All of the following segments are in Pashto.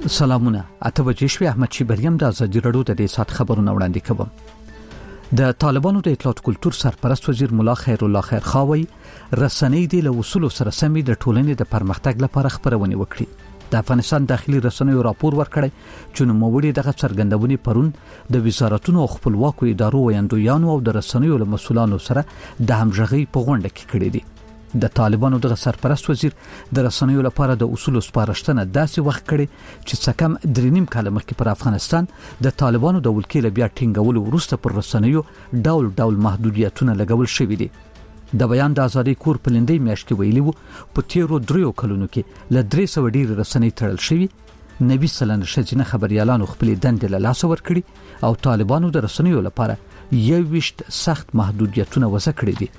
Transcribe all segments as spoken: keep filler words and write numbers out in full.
سلامونه. اته بجې شوې. احمد شیبریم د ازادي رادیو د دې سات خبرونه وړاندې کوم. د طالبانو د اطلاعات کلتور سرپرست وزیر مولا خیر الله خیر خاوی رسنۍ د اصول سره سمې د ټولنې د پرمختګ لپاره خبرونه وکړي. د افغانستان داخلي رسنیو راپور ورکړی چې نو موړي دغه څرګندونې پرون د وزارتونو او خپلواکو ادارو ویاندویانو او د رسنیو له مسولانو سره د همغږي په غونډه کې کړې دي. د طالبانو دغه سرپرست وزیر د رسنیو لپاره د اصول سپارښتنه داسې وخت کړي چې څکم درې نیم کال مخکې پر افغانستان د طالبانو د ولکې بیا ټینګولو وروسته پر رسنیو ډول ډول محدودیتونه لګول شوې دي. د بیان د ازادي کور په لندې میاشت کې ویلي وو په تیرو دریو کلونو کې ل درې سوه ډیر رسنۍ تړل شوې. نبی سلن شجنه خبريالانو خپل دند له لاس ور کړی او طالبانو د رسنیو لپاره یوشت سخت محدودیتونه وضع کړی دي.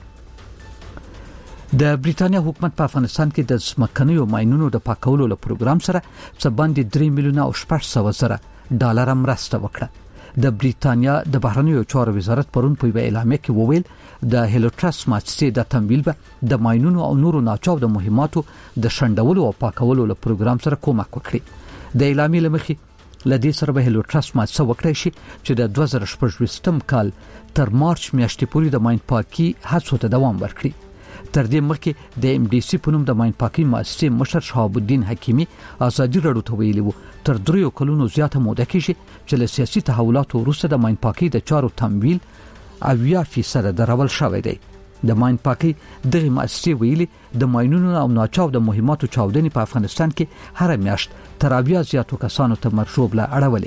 د بریټانیا حکومت په افغانستان کې د ځمکنیو ماینونو د پاکولو له پروګرام سره څه باندې درې میلیونه او شپږ سوه زره ډالر مرسته وکړه. د بریټانیا د بهرنیو چارو وزارت پرون په اعلامیه کې وویل د هیلوټرس مؤسسې د تمویل به د ماینونو او نورو ناچاو د مهماتو د شندولو او پاکولو له پروګرام سره کومک وکړي. د اعلامیې لمخې لدې سره به هیلوټرس مؤسسه وکړي شي چې د دوه زره شپږ کال تر مارچ میاشتې پورې د ماین پاکي هڅو ته دوام ورکړي. تر دې مخکې د ام ډي سي په نوم د ماین پاکي مؤسسې مشر شهاب الدین حکیمی ازادي رادیو ته ویلي وو تر دریو کلونو زیاته موده کې چې له سیاسي تحولاتو وروسته د ماین پاکي د چارو تمویل اویا فیصد درول شوی دی. د ماین پاکي دغه مؤسسې ویلي د ماینونو او ناچاو د مهماتو چاودنې په افغانستان کې هر میاشت تر اویا زیاتو کسانو ته مرشوب لا اړولې.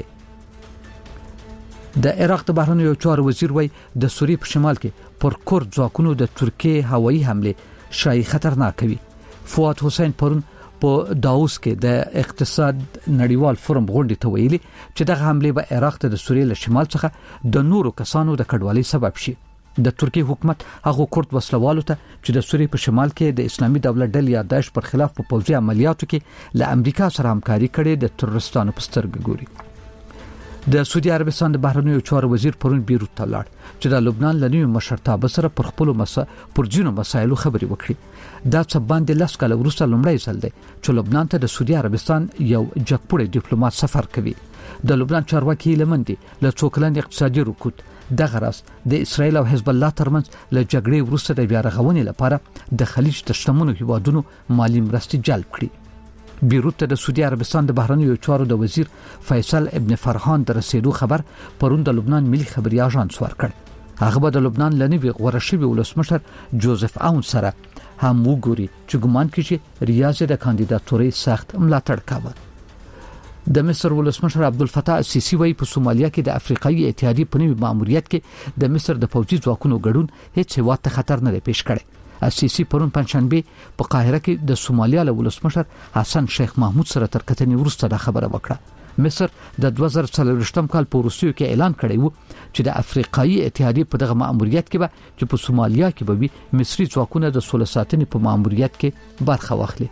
د عراق د بهرنیو چارو وزیر وای د سوریې په شمال کې پر کورد ځواکونو د ترکیه هوایي حمله شای خطرناک وي. فؤاد حسین پرون په داوس کې د اقتصاد نړیوال فورم غونډې ته ویلي چې دغه حمله به عراق ته د سوریې له شمال څخه د نورو کسانو د کډوالۍ سبب شي. د ترکیه حکومت هغه کورد وسلوالو ته چې د سوریې په شمال کې د اسلامي دولت ډلې یا داعش پر خلاف په پوځي عملیاتو کې له امریکا سره همکاري کړې د تروریستانو په سترګه ګوري. د سعودي عربستان د بهرنیو چارو وزیر پرون بیروت ته لاړ چې د لبنان لنی مشرتابه سره پر خپل مسا پر جنو مسایلو خبري وکړي. دا څه باندې لاس کال وروسته لومړی ځل دی چې لبنان ته د سعودي عربستان یو جګپوړی ډیپلوماټ سفر کوي. د لبنان چارواکي لمندي له څوکلن اقتصادي رکود د غرض د اسرایل او حزب الله ترمنځ له جګړې وروسته د بیا رغونې لپاره د خلیج د شتمنو هیوادونو مالی مرستې جلب کړي. بیروت ته د سعودي عربستان د بهرنیو چارو د وزیر فیصل ابن فرحان د رسیدو خبر پرون د لبنان ملي خبري اژانس ورکړ. هغه به د لبنان لنی غوړه شوی ولسمشر جوزف اون سره هم وګوري چې ګمان کوي چې ریاض د کاندیداتوري سخت ملاتړ کاوه. د مصر ولسمشر عبدالفتاح السیسی وایي په سومالیا کې د افریقایي اتحادیې په نوي ماموریت کې د مصر د پوځي ځواکونو ګډون هیڅ هیواد ته خطر نه پیښ کړي. السیسی پرون پنځشنبه په قاهره کې د سومالیا له ولسمشر حسن شیخ محمود سره تر کتنې وروسته دا خبره وکړه. مصر د دوه زره څلور کال په روسیو کې اعلان کړی وو چې د افریقایي اتحادیې په دغه ماموریت کې به چې په سومالیا کې به وي مصري ځواکونه د سولې ساتنې په ماموریت کې برخه واخلي.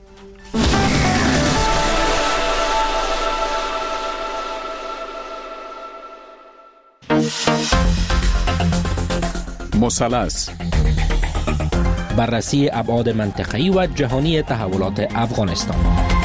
مثلث بررسی ابعاد منطقه‌ای و جهانی تحولات افغانستان.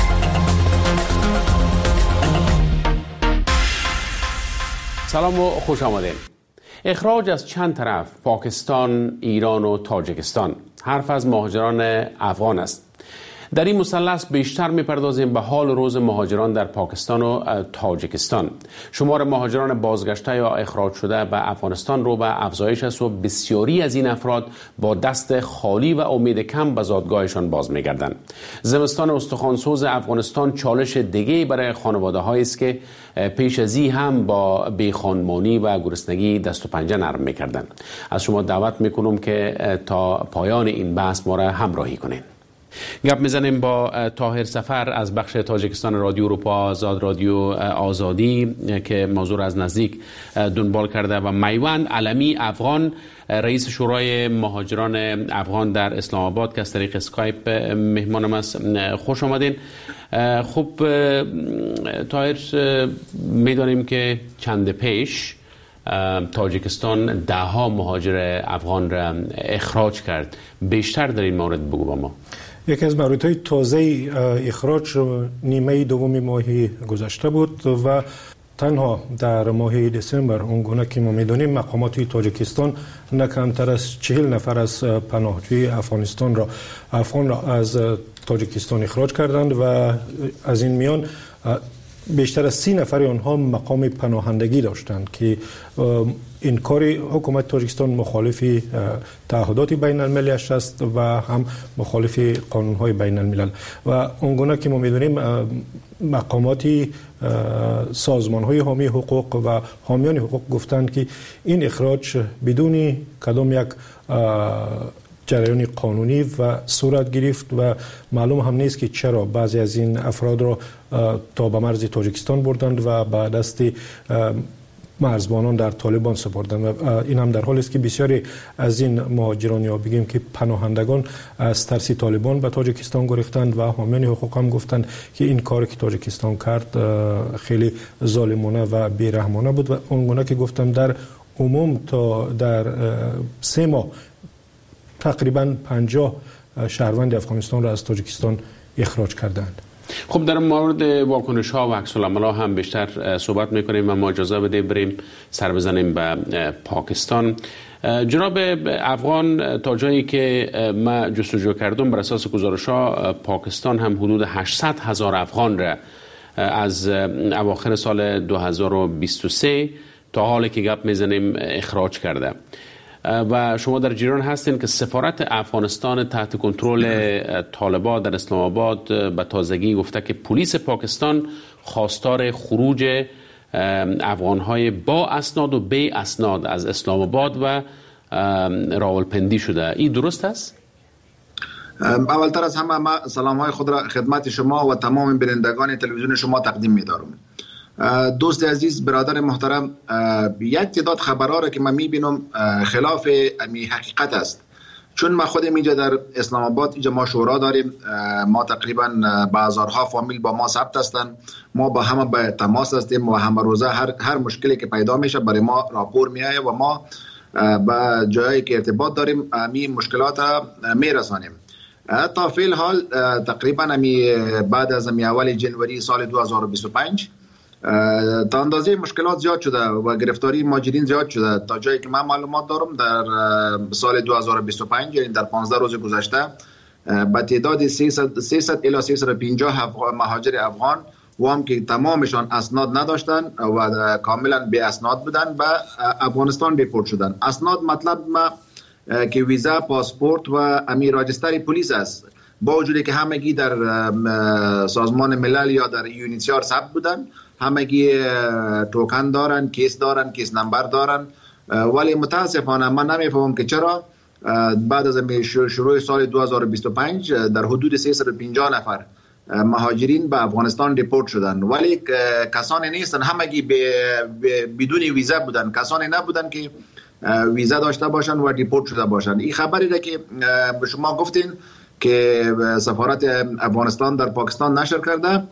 سلام و خوش آمدین. اخراج از چند طرف، پاکستان، ایران و تاجیکستان، حرف از مهاجران افغان است. در این مثلث بیشتر می‌پردازیم به حال روز مهاجران در پاکستان و تاجیکستان. شمار مهاجران بازگشته یا اخراج شده به افغانستان رو به افزایش است و بسیاری از این افراد با دست خالی و امید کم به زادگاهشان باز می‌گردند. زمستان استخوانسوز افغانستان چالش دیگه‌ای برای خانواده‌هایی است که پیش از این هم با بیخانمانی و گرسنگی دست و پنجه نرم می‌کردند. از شما دعوت می‌کنم که تا پایان این بحث ما را همراهی کنید. گپ میزنیم با طاهر سفر از بخش تاجیکستان رادیو اروپا آزاد رادیو آزادی که موضوع از نزدیک دنبال کرده و میوند علمی افغان رئیس شورای مهاجران افغان در اسلام آباد که از طریق اسکایپ مهمانم است. خوش آمدین. خب طاهر، میدانیم که چند پیش تاجیکستان ده ها مهاجر افغان را اخراج کرد. بیشتر در این مورد بگو با ما. یکی از موردهای تازه اخراج نیمه دوم ماه گذشته بود و تنها در ماه دسامبر اونگونه که ما میدونیم مقامات تاجیکستان نه کمتر از چهل نفر از پناهجوی افغانستان را افغان را از تاجیکستان اخراج کردند و از این میان بیشتر از سی نفر آنها مقام پناهندگی داشتند که این کار حکومت تاجیکستان مخالف تعهدات بین المللی است و هم مخالف قانون‌های بین الملل و اونگونه که ما می‌دونیم مقامات سازمان‌های حامی حقوق و حامیان حقوق گفتند که این اخراج بدون کدام یک جریان قانونی و صورت گرفت و معلوم هم نیست که چرا بعضی از این افراد را تا به مرز تاجیکستان بردند و به دست مرزبانان در طالبان سپردند و این هم در حالی است که بسیاری از این مهاجران یا بگیم که پناهندگان از ترس طالبان به تاجیکستان گریختند و حامیان حقوق هم گفتند که این کاری که تاجیکستان کرد خیلی ظالمانه و بیرحمانه بود و اونگونه که گفتم در عموم تا در سه ماه تقریبا پنجاه شهروند افغانستان را از تاجیکستان اخراج کردند. خب در مورد واکنش ها و عکس العمل ها هم بیشتر صحبت میکنیم و ما اجازه بده بریم سر بزنیم به پاکستان. جناب افغان، تا جایی که من جستجو کردم بر اساس گزارش ها پاکستان هم حدود هشتصد هزار افغان را از اواخر سال دو هزار و بیست و سه تا حالی که گپ میزنیم اخراج کرده و شما در جریان هستین که سفارت افغانستان تحت کنترل طالبان در اسلام آباد به تازگی گفته که پلیس پاکستان خواستار خروج افغانهای با اسناد و بی اسناد از اسلام آباد و راولپندی شده. این درست است؟ اولتر از همه ما سلام‌های خود را خدمت شما و تمام بینندگان تلویزیون شما تقدیم می‌دارم. دوست عزیز، برادر محترم، یک تعداد خبرها را که من میبینم خلاف امی حقیقت است. چون ما خودم اینجا در اسلام آباد اینجا ما شورا داریم، ما تقریبا به هزارها فامیل با ما ثبت هستند، ما با همه به تماس هستیم و همه روزه هر هر مشکلی که پیدا میشه برای ما راپور میایه و ما به جایی که ارتباط داریم امی مشکلات میرسانیم. تا فعل حال تقریبا امی بعد از امی اول جنوری سال دو هزار و بیست و پنج تا اندازه مشکلات زیاد شده و گرفتاری مهاجرین زیاد شده. تا جایی که من معلومات دارم در سال دو هزار و بیست و پنج یعنی در پانزده روز گذشته با تعداد سیصد الی سیصد و پنجاه مهاجر افغان و هم که تمامشان اسناد نداشتن و کاملا بی اسناد بودن به افغانستان دیپورت شدن. اسناد مطلب ما که ویزا، پاسپورت و امی راجستر پلیس است، با وجودی که همگی در سازمان ملل یا در یونیسیار ثبت بودن، همگی توکن دارن، کیس دارن، کیس نمبر دارن، ولی متاسفانه من نمیفهمم که چرا بعد از شروع سال دو هزار و بیست و پنج در حدود سیصد و پنجاه نفر مهاجرین به افغانستان دیپورت شدن، ولی کسانی نیستن، همگی بدون ویزا بودن، کسانی نبودن که ویزا داشته باشن و دیپورت شده باشن. این خبری را که به شما گفتین که سفارت افغانستان در پاکستان نشر کرده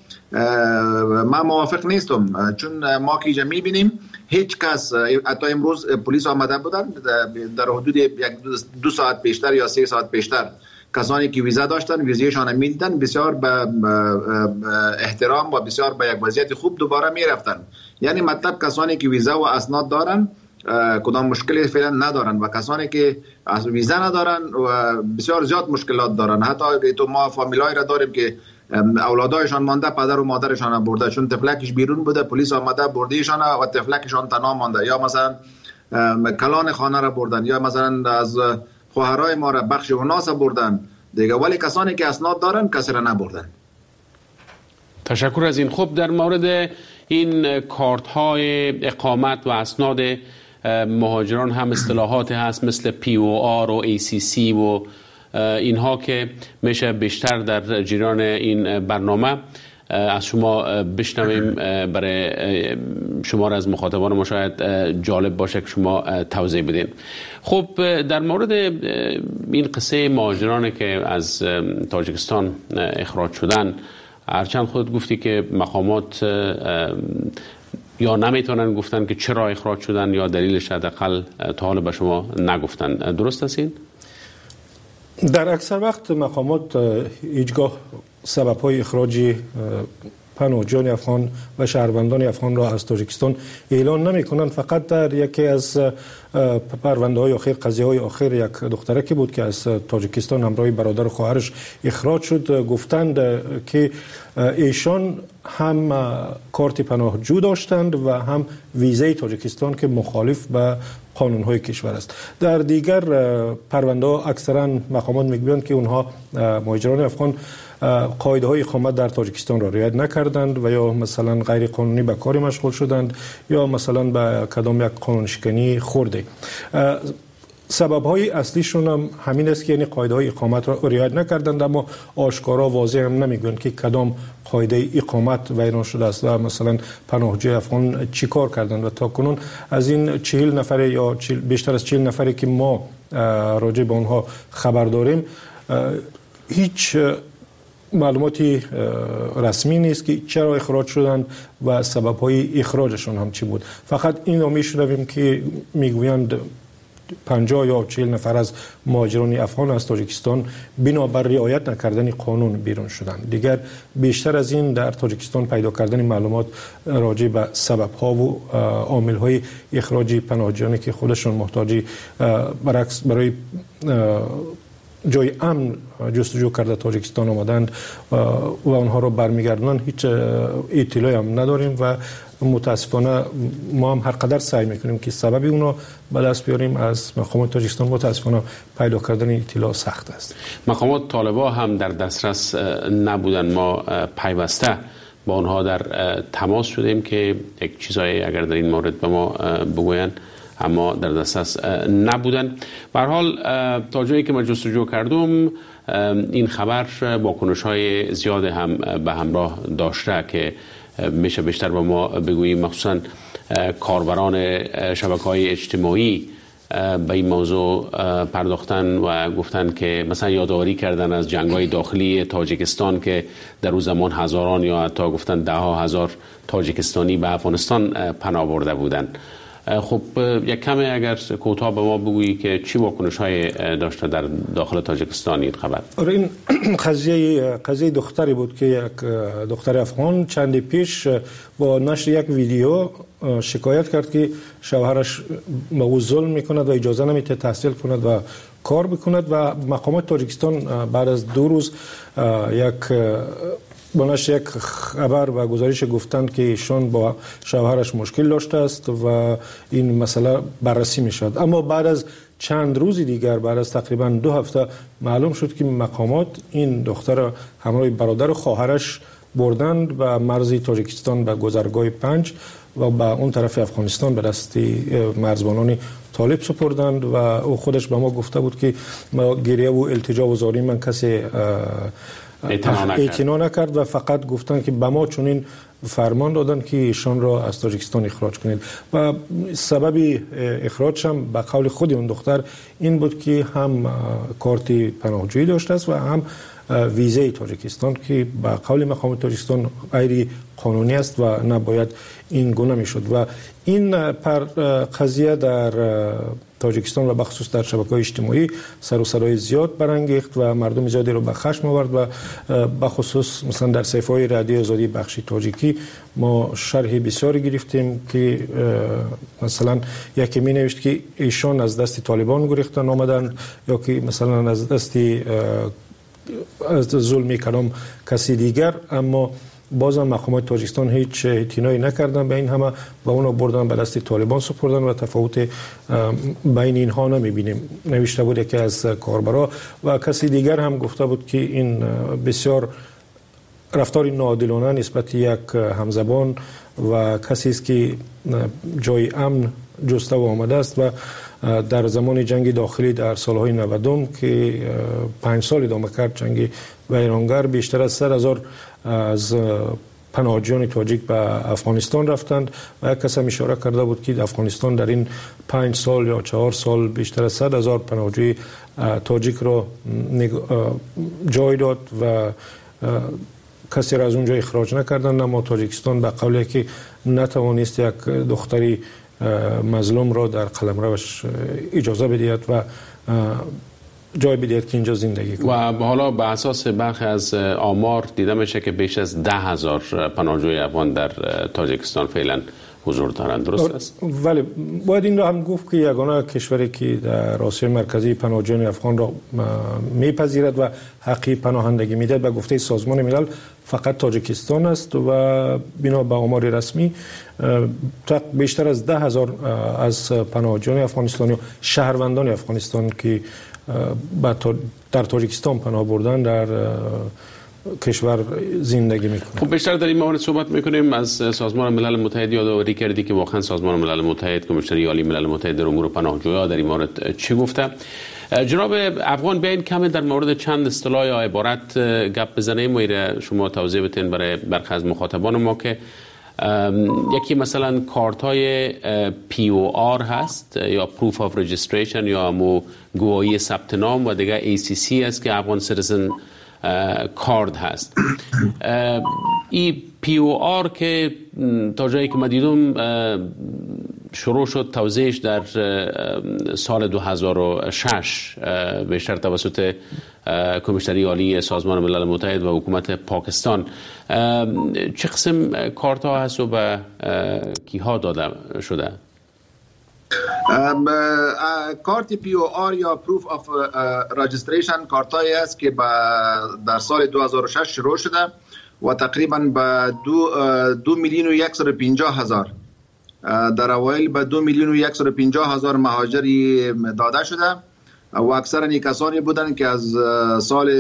من موافق نیستم، چون ما که اینجا میبینیم هیچ کس، حتی امروز پلیس آمده بودن در حدود یک دو ساعت پیشتر یا سه ساعت پیشتر، کسانی که ویزا داشتن ویزایشان میدیدن، بسیار به احترام و بسیار به یک وضعیت خوب دوباره میرفتن. یعنی مطلب کسانی که ویزا و اسناد دارن کدام مشکلی فعلا ندارن و کسانی که از ویزا ندارن و بسیار زیاد مشکلات دارن. حتی تو ما فامیلای را داریم که اولادایشان مانده، پدر و مادرشان برده، چون تفلکش بیرون بوده پلیس آمده بردیشان و تفلکشان تنها مانده، یا مثلا کلان خانه را بردن، یا مثلا از خواهرای ما را بخش وناس بردن دیگه، ولی کسانی که اسناد دارن کسی را نبردن. تشکر از این. خب در مورد این کارت های اقامت و اسناد مهاجران هم اصطلاحات هست مثل پی او آر و ای سی سی و اینها که میشه بیشتر در جریان این برنامه از شما بشنویم، برای شما را از مخاطبان ما شاید جالب باشه که شما توضیح بدین. خب در مورد این قصه مهاجرانی که از تاجیکستان اخراج شدن، هرچند خود گفتی که مقامات یا نمیتونن گفتن که چرا اخراج شدن یا دلیلش حداقل تا حالا به شما نگفتن، درست است این؟ در اکثر وقت مقامات هیچگاه سبب‌های اخراج پناهجویان افغان و شهروندان افغان را از تاجیکستان اعلان نمی‌کنند. فقط در یکی از پرونده‌های آخر، قضیه‌های آخر، یک دختره که بود که از تاجیکستان همراه برادر و خواهرش اخراج شد، گفتند که ایشان هم کارت پناهجو داشتند و هم ویزای تاجیکستان که مخالف به قانون‌های کشور است. در دیگر پرونده‌ها اکثرا مقامات می‌گویند که اونها مهاجران افغان قاعده‌های اقامت در تاجیکستان را رعایت نکردند و یا مثلا غیر قانونی به کاری مشغول شدند یا مثلا به کدام یک قانون شکنی خورده. سبب‌های اصلیشون هم همین است که یعنی قاعده‌های اقامت را رعایت نکردند، اما آشکارا واضح هم نمیگویند که کدام قاعده اقامت ویران شده است و مثلا پناهجوی افغان چیکار کردند. و تا کنون از این چهل نفر یا بیشتر از چهل نفری که ما راجع به آنها خبر داریم هیچ معلوماتی رسمی نیست که چرا اخراج شدند و سبب‌های اخراجشون هم چی بود. فقط این رو می‌شنویم که میگویند پنجاه یا چهل نفر از مهاجران افغان از تاجیکستان بنابر رعایت نکردن قانون بیرون شدند. دیگر بیشتر از این در تاجیکستان پیدا کردن معلومات راجع به سبب‌ها و عامل‌های اخراج پناهجویانی که خودشون محتاجی برعکس برای جای امن جستجو کرده تاجیکستان آمدند و آنها را برمیگردونن هیچ اطلاعی هم نداریم و متاسفانه ما هم هر قدر سعی میکنیم که سبب اونا به دست بیاریم از مقامات تاجیکستان، متاسفانه پیدا کردن اطلاع سخت است. مقامات طالبان هم در دسترس نبودن، ما پیوسته با آنها در تماس شدیم که یک چیزایی اگر در این مورد به ما بگوین، اما در دسترس نبودن. به هر حال تا جایی که من جستجو کردم این خبر واکنش‌های زیاد هم به همراه داشته که میشه بیشتر به ما بگوییم، مخصوصا کاربران شبکه‌های اجتماعی به این موضوع پرداختن و گفتن که مثلا یادآوری کردن از جنگ‌های داخلی تاجیکستان که در اون زمان هزاران یا حتی گفتن ده ها هزار تاجیکستانی به افغانستان پناه برده بودند. خب یک کمی اگر کوتاه به ما بگویی که چی واکنش‌های داشته در داخل تاجیکستان این خبر؟ این قضیه قضیه دختری بود که یک دختر افغان چندی پیش با نشر یک ویدیو شکایت کرد که شوهرش به او ظلم میکند و اجازه نمیده تحصیل کند و کار بکند و مقامات تاجیکستان بعد از دو روز یک بناش یک خبر و گزارش گفتند که ایشان با شوهرش مشکل داشته است و این مسئله بررسی می شود. اما بعد از چند روز دیگر، بعد از تقریبا دو هفته معلوم شد که مقامات این دختر همراه برادر و خواهرش بردند و مرز تاجیکستان به گذرگاه پنج و به اون طرف افغانستان به دست مرزبانان طالب سپردند و او خودش به ما گفته بود که ما گریه و التجا و زاری من کسی اعتنا نکرد و فقط گفتن که به ما چنین فرمان دادن که ایشان را از تاجیکستان اخراج کنید و سبب اخراج هم به قول خود اون دختر این بود که هم کارت پناهجویی داشته است و هم ویزای تاجیکستان که به قول مقام تاجیکستان غیر قانونی است و نباید این گونه میشد و این پر قضیه در تاجیکستان و بخصوص در شبکه‌های اجتماعی سر و صدای زیاد برانگیخت و مردم زیادی رو به خشم آورد و بخصوص مثلا در صفحه‌های رادیو آزادی بخش تاجیکی ما شرح بسیاری گرفتیم که مثلا یکی می نوشت که ایشان از دست طالبان گریختن آمدن یا که مثلا از دست از ظلم کدام کسی دیگر، اما بازم مقامات تاجیکستان هیچ اعتنایی نکردن به این، همه با اونو بردن به دست طالبان سپردن و تفاوت بین اینها نمیبینیم. نوشته بود که از کاربرا و کسی دیگر هم گفته بود که این بسیار رفتار ناعادلانه نسبت یک همزبان و کسی است که جای امن جسته و آمده است و در زمان جنگ داخلی در سالهای نودم که پنج سال ادامه کرد جنگ ویرانگر، بیشتر از صد هزار از پناهجویان تاجیک به افغانستان رفتند و یک کس هم اشاره کرده بود که افغانستان در این پنج سال یا چهار سال بیشتر از صد هزار پناهجوی تاجیک را جای داد و کسی را از اونجا اخراج نکردند، اما تاجیکستان به قولی که نتوانست یک دختری مظلوم را در قلمروش اجازه بدهد و جای بدهید که اینجا زندگی کنند. و حالا به اساس برخی از آمار دیده میشه که بیش از ده هزار پناهجوی افغان در تاجیکستان فعلا حضور دارند، درست است؟ ولی باید این را هم گفت که یگانه کشوری که در آسیای مرکزی پناهجویان افغان را میپذیرد و حقی پناهندگی میده به گفته سازمان ملل فقط تاجیکستان است و بنا به آمار رسمی بیشتر از ده هزار از پناهجویان افغانستانی و شهروندان افغانستان که در تاجیکستان پناه بردن در کشور زندگی میکنه. خب بیشتر در این مورد صحبت میکنیم. از سازمان ملل متحد یادآوری کردی که واقعا سازمان ملل متحد، کمیسیون عالی ملل متحد در امور پناهجویان در این مورد چی گفته؟ جناب افغان بیاین کم در مورد چند اصطلاح یا عبارت گپ بزنیم و شما توضیح بدین برای برخی از مخاطبان ما که یکی مثلا کارت های پی او آر هست یا پروف آف رجیستریشن یا همو گواهی ثبت نام و دیگه ای سی سی است که افغان سیتیزن کارد هست. ای پی او آر که تا جایی که من دیدم شروع شد توزیعش در سال دو هزار و شش بیشتر توسط کمیسیون عالی سازمان ملل متحد و حکومت پاکستان. چه قسم کارت ها هست و به کیها داده شده؟ کارت پی او آر یا پروف آف رجیستریشن کارت هایی است که در سال دو هزار و شش شروع شده و تقریبا به دو, دو میلیون و یکصد و پنجاه هزار در اوایل به دو میلیون و یکصد و پنجاه هزار مهاجری داده شده و اکثر این کسانی بودند که از سال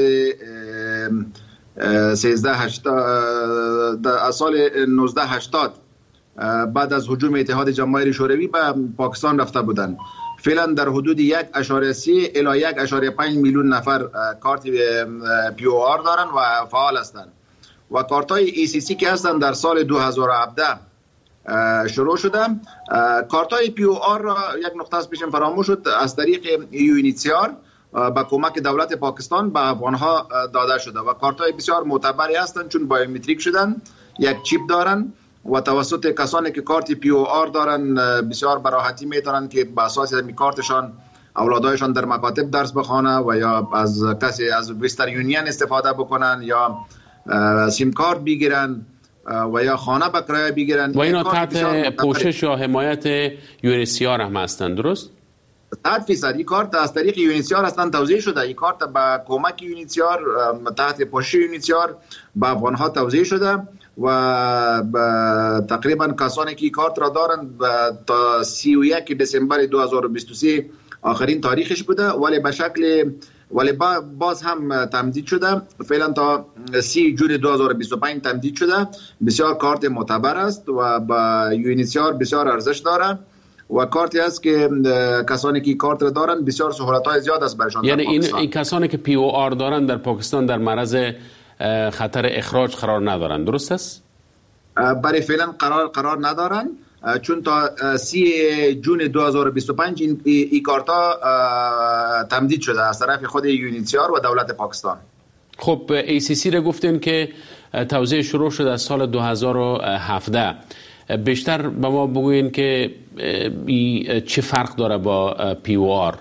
سیزده هشتاد از سال نوزده هشتاد بعد از هجوم اتحاد جماهیر شوروی به پاکستان رفته بودند. فعلا در حدود یک اشاره سه الی یک اشاره پنج میلیون نفر کارت پی او آر دارن و فعال هستند و کارت های ای سی سی که هستند در سال دو هزار و هفده شروع شده. کارت های پی او آر را یک نقطه از پیشم فراموش شد از طریق یونیتسیار با کمک دولت پاکستان به افغان ها داده شده و کارت های بسیار معتبری هستند چون بایومتریک شدن، یک چیپ دارن و توسط کسانی که کارت پی او آر دارن بسیار براحتی میتونن که به اساس می کارتشان اولادایشان در مکاتب درس بخوانه و یا از کسی از وستر یونین استفاده بکنن یا سیم کارت بگیرن و یا خانه به کرایه بگیرن و اینا تحت پوشش یا حمایت یونیسیار هم هستند، درست؟ صد فیصد این کارت از طریق یونیسیار هستن توزیع شده. این کارت با کمک یونیسیار تحت پوشش یونیسیار به افغان ها توزیع شده و تقریبا کسانی که کارت را دارند تا سی و یک دسامبر دو هزار و بیست و سه آخرین تاریخش بوده ولی به شکل ولی باز هم تمدید شده. فعلا تا سی جون دو هزار و بیست و پنج تمدید شده. بسیار کارت معتبر است و با یونیسیار بسیار ارزش داره و کارتی است که کسانی که کارت را دارند بسیار سهولت‌های زیاد است برشان. یعنی این, این کسانی که پی او آر دارند در پاکستان در معرض خطر اخراج قرار ندارند، درست است؟ برای فعلا قرار قرار ندارند چون تا سی جون دو هزار و بیست و پنج این, این کارتا تمدید شده از طرف خود یونیسیار و دولت پاکستان. خب ای سی سی را گفتین که توزیع شروع شده از سال دو هزار و هفده. بیشتر به ما بگوین که چه فرق داره با پی او آر؟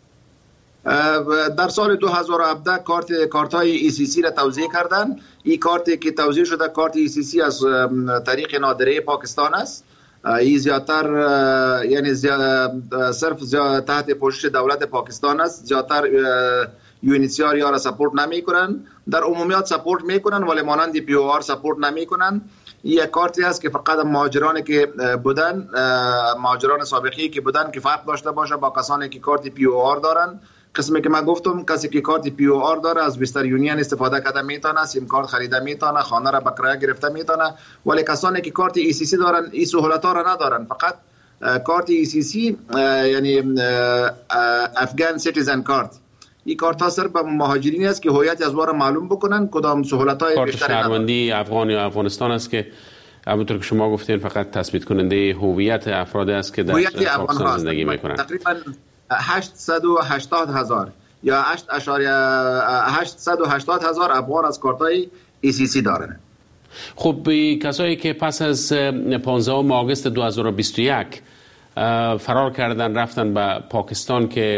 در سال دو هزار و هفده کارت کارت های ای سی سی را توزیع کردن. این کارتی که توزیع شده کارت ای سی سی از طریق نادره پاکستان است. این زیادتر یعنی زیاد صرف زیاد تحت پوشش دولت پاکستان است. زیادتر یونیسیار یا را سپورت نمی کنن. در عمومیات سپورت می کنن ولی مانند پی او آر سپورت نمی کنن. یک کارتی است که فقط مهاجرانی که بودن مهاجران سابقی که بودن که فرق داشته باشه با کسانی که کارت پی او آر دارن. قسمی که من گفتم کسی که کارت پی او آر داره از وستر یونین استفاده کرده میتونه، سیم کارت خریده میتونه، خانه را به کرایه گرفته میتونه ولی کسانی که کارت ای سی سی دارن این سهولت ها را ندارن. فقط کارت ای سی سی یعنی افغان سیتیزن کارت این کارت ها صرف به مهاجرین است که هویت از وارا معلوم بکنن کدام سهولت های بیشتری ندارن. شهروندی افغان یا افغانستان است که همونطور که شما گفتین فقط تثبیت کننده هویت افراد است که در پاکستان زندگی میکنن. تقریبا هشتصد و هشتاد هزار یا هشتصد و هشتاد هزار افغان از کارت های ای سی سی دارن. خب کسایی که پس از پانزدهم آگوست دو هزار و بیست و یک فرار کردن رفتن به پاکستان که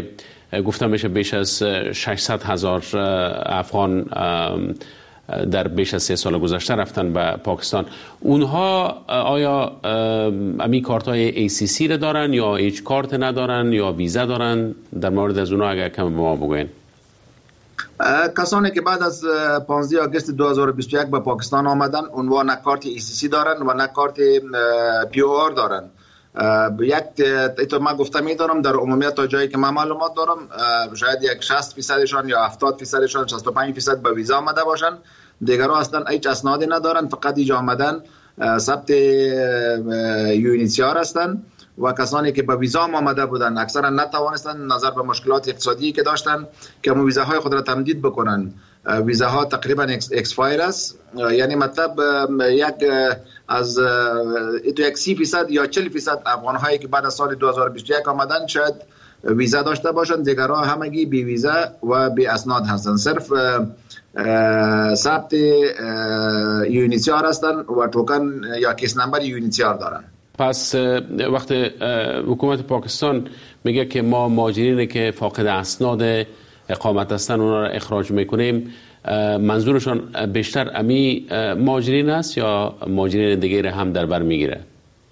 گفته میشه بیش از ششصد هزار افغان در بیش از سه سال گذشته رفتن به پاکستان. اونها آیا امی کارت های ای سی سی را دارن یا هیچ کارت ندارن یا ویزا دارن؟ در مورد از اونها اگر کم به ما بگوین. کسانی که بعد از پانزده آگوست دو هزار و بیست و یک به پاکستان آمدن اونها نه کارت ای سی سی دارن و نه کارت پی او آر دارن. یک ایتو من گفته میدارم در عمومیت تا جایی که من معلومات دارم شاید یک شصت درصدشان یا هفتاد درصدشان شصت و پنج درصد به ویزا آمده باشن، دیگرها اصلا هیچ اسنادی ندارن، فقط اینجا آمدن ثبت یونیسیار هستن و کسانی که به ویزا آمده بودن اکثرا نتوانستن نظر به مشکلات اقتصادی که داشتن که مو ویزاهای خود را تمدید بکنن. ویزاها تقریبا اکسپایر است، یعنی مطلب یک از ایتو یک سی فیصد یا چهل فیصد افغان هایی که بعد از سال دو هزار و بیست و یک آمدن شاید ویزا داشته باشند، دیگرها همگی بی ویزا و بی اسناد هستند، صرف ثبت یونیسیار هستند و توکن یا کیس نمبر یونیسیار دارن. پس وقت حکومت پاکستان میگه که ما مهاجرینی که فاقد اسناد اقامت هستن اونا را اخراج میکنیم، منظورشون بیشتر امی مهاجرین است یا مهاجرین دیگه هم در بر میگیره؟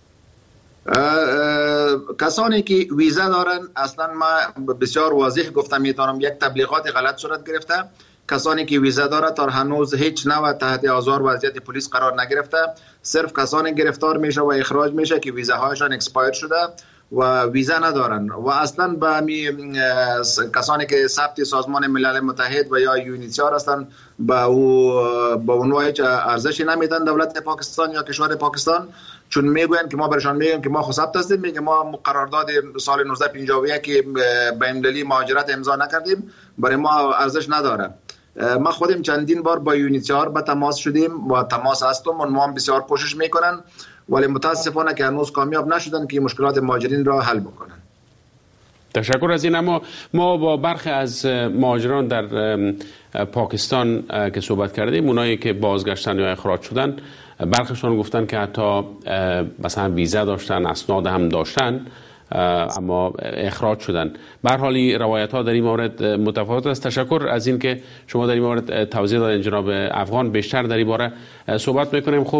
کسانی که ویزا دارن اصلا ما بسیار واضح گفتم میتونم یک تبلیغات غلط صورت گرفته. کسانی که ویزا داره تا هنوز هیچ نوع تحت آزار وضعیت پلیس قرار نگرفته، صرف کسانی گرفتار میشه و اخراج میشه که ویزاهایشان اکسپایر شده و ویزا ندارن و اصلا به می کسانی که ثبت سازمان ملل متحد و یا یونیسیار هستن با او با اونها هیچ ارزشی نمیدن دولت پاکستان یا کشور پاکستان، چون میگوین که ما برشان میگیم که ما خود ثبت هستیم، میگه ما قرارداد سال نوزده پنجاه و یک که بین‌المللی مهاجرت امضا نکردیم، برای ما ارزش نداره. ما خودم چندین بار با یونیسیار به تماس شدیم و تماس هستم، اونها بسیار کوشش میکنن ولی متاسفانه که هنوز کامیاب نشدن که مشکلات مهاجرین را حل بکنن. تشکر از این. اما ما با برخی از مهاجران در پاکستان که صحبت کردیم، اونایی که بازگشتن یا اخراج شدن، برخیشون گفتن که حتی مثلا ویزا داشتن، اسناد هم داشتن اما اخراج شدن. به هر حال روایت ها در این مورد متفاوت است. تشکر از این که شما در این مورد توضیح دادین جناب افغان. بیشتر در این باره صحبت میکنیم. خب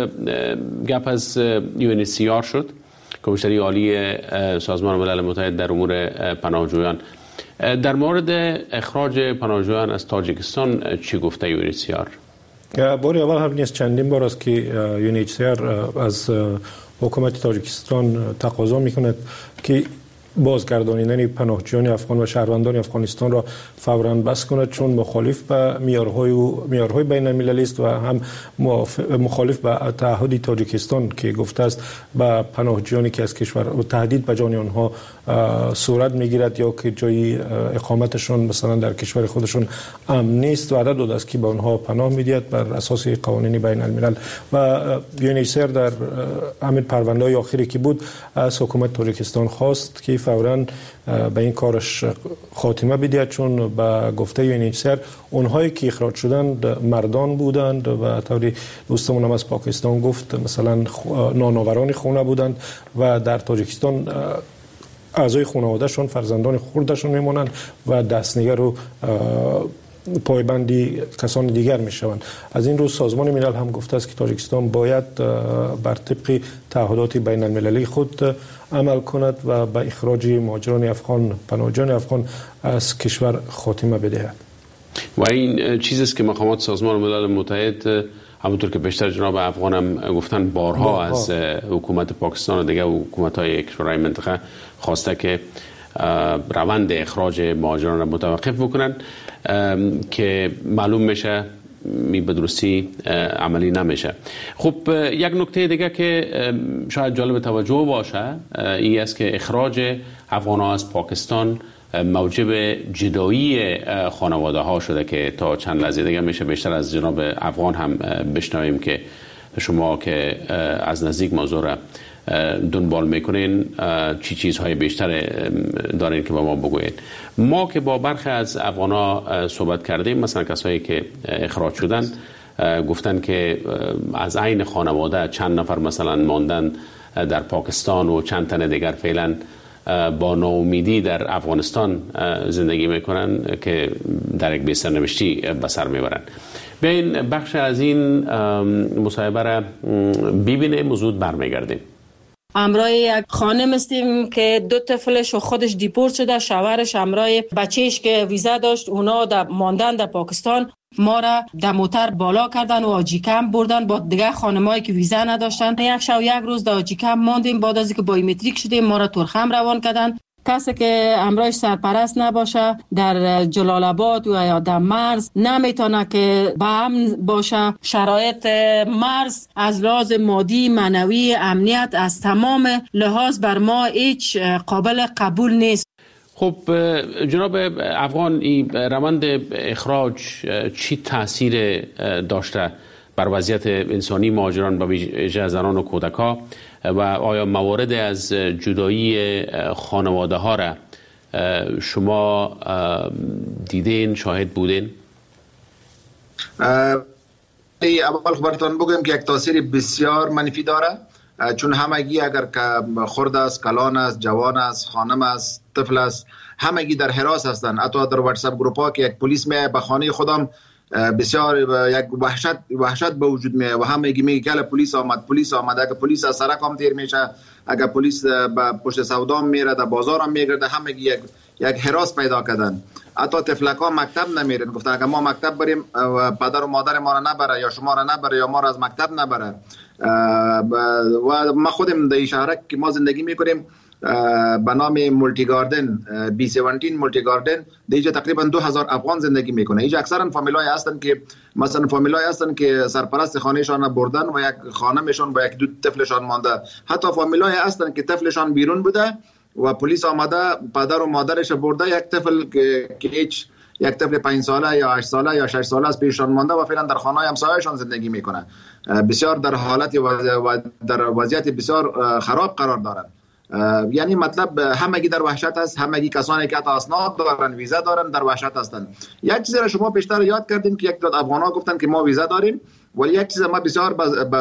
گپ از یو ان اچ سی آر شد، کمیشنری عالی سازمان ملل متحد در امور پناهجویان. در مورد اخراج پناهجویان از تاجیکستان چی گفته یو ان اچ سی آر؟ باری اول هم نیست چندین بار است که یو ان اچ سی آر از حکومت تاجیکستان تقاضا میکند که بازگردانیدن پناهجویان افغان و شهروندان افغانستان را فوراً بس کند، چون مخالف به معیارهای معیارهای بین المللی است و هم مخالف به تعهد تاجیکستان که گفته است به پناهجویانی که از کشور تهدید به جان آنها صورت میگیرد یا که جای اقامتشان مثلا در کشور خودشون امن نیست وعده داده است که به آنها پناه میدهد بر اساس قوانین بین الملل. و یو ان اچ سی آر در همین پرونده‌های آخری که بود از حکومت تاجیکستان خواست که فوراً به این کارش خاتمه بدهد، چون به گفته یو ان اچ سی آر اونهایی که اخراج شدند مردان بودند و طوری دوستمون هم از پاکستان گفت مثلا نانآوران خونه بودند و در تاجیکستان اعضای خانوادهشون فرزندان خردشون میمونند و دستنگر و پایبندی کسان دیگر میشوند. از این روز سازمان ملل هم گفته است که تاجیکستان باید بر طبق تعهدات بین المللی خود عمل کند و به اخراج مهاجران افغان پناهجویان افغان از کشور خاتمه بدهد. و این چیزی است که مقامات سازمان ملل متحد همونطور که بیشتر جناب افغان هم گفتن بارها, بارها. از حکومت پاکستان و دیگه حکومت‌های کشورهای منطقه خواسته که روند اخراج مهاجران را متوقف بکنن که معلوم میشه می به درستی عملی نمیشه. خب یک نکته دیگه که شاید جالب توجه باشه این است که اخراج افغان‌ها از پاکستان موجب جدایی خانواده ها شده که تا چند لحظه دیگه میشه بیشتر از جناب افغان هم بشنویم که شما که از نزدیک موضوع را دنبال میکنین چی چیزهای بیشتر دارین که با ما بگویید. ما که با برخی از افغان‌ها صحبت کردیم، مثلا کسایی که اخراج شدن گفتن که از عین خانواده چند نفر مثلا ماندن در پاکستان و چند تن دیگر فعلا با ناامیدی در افغانستان زندگی میکنن که در یک بی‌سرنوشتی به سر میبرن. بیاین بخش از این مصاحبه را ببینیم و زود برمیگردیم. همراه یک خانم هستیم که دو طفلش و خودش دیپورت شده، شوهرش همراه بچهش که ویزا داشت، اونا در ماندن در پاکستان. ما را در موتر بالا کردن و آجی کم بردن با دیگه خانمایی که ویزا نداشتن. یک شب یک روز در آجی کم ماندیم. بعد از اینکه بایومتریک شدیم ما را ترخم روان کردن. کسی که همراهش سرپرست نباشه در جلال آباد و یا در مرز نمیتونه که با امن باشه. شرایط مرز از لحاظ مادی، معنوی، امنیت از تمام لحاظ بر ما هیچ قابل قبول نیست. خب جناب افغان، این روند اخراج چی تاثیر داشته بر وضعیت انسانی مهاجران به ویژه زنان و کودک‌ها و آیا موارد از جدایی خانواده ها را شما دیدین، شاهد بودین؟ اول خبرتان بگم که یک تاثیر بسیار منفی داره، چون همگی اگر که خرد است، کلان است، جوان است، خانم است، طفل است، همگی در حراس هستند. حتی در واتساپ گروپ ها که یک پلیس میاد به خانه خودم بسیار یک وحشت وحشت به وجود میاد و همگی میگه که پلیس آمد پلیس آمد. اگه پلیس از سرک هم تیر میشه، اگه پلیس به پشت سودا میره، در بازار هم میگرده، همگی یک یک حراس پیدا کردن. حتی طفلکا مکتب نمیرن، گفتن اگه ما مکتب بریم پدر و مادر ما را نبره یا شما را نبره یا ما را از مکتب نبره. و ما خودم در این شهر که ما زندگی میکنیم به نام مولتی گاردن، بی هفده مولتی گاردن، دیجا تقریبا دو هزار افغان زندگی میکنه. اینجا اکثرا فامیلای هستن که مثلا فامیلای هستن که سرپرست خانهشان بردن و یک خانمشون با یک دو طفلشان مانده. حتی فامیلای هستن که طفلشان بیرون بوده و پلیس آمده پدر و مادرش برده، یک طفل که هیچ یک طفل پنج ساله یا هشت ساله یا شش ساله از پیششان مانده و فعلا در خانه همسایه‌شان زندگی میکنه. بسیار در حالت و در وضعیت بسیار خراب قرار دارن. یعنی مطلب همگی در وحشت است، همگی کسانی که حتی اسناد دارن، ویزا دارن، در وحشت هستند. یک چیز را شما بیشتر یاد کردین که یک دو افغانا گفتن که ما ویزا داریم، ولی یک چیز ما بسیار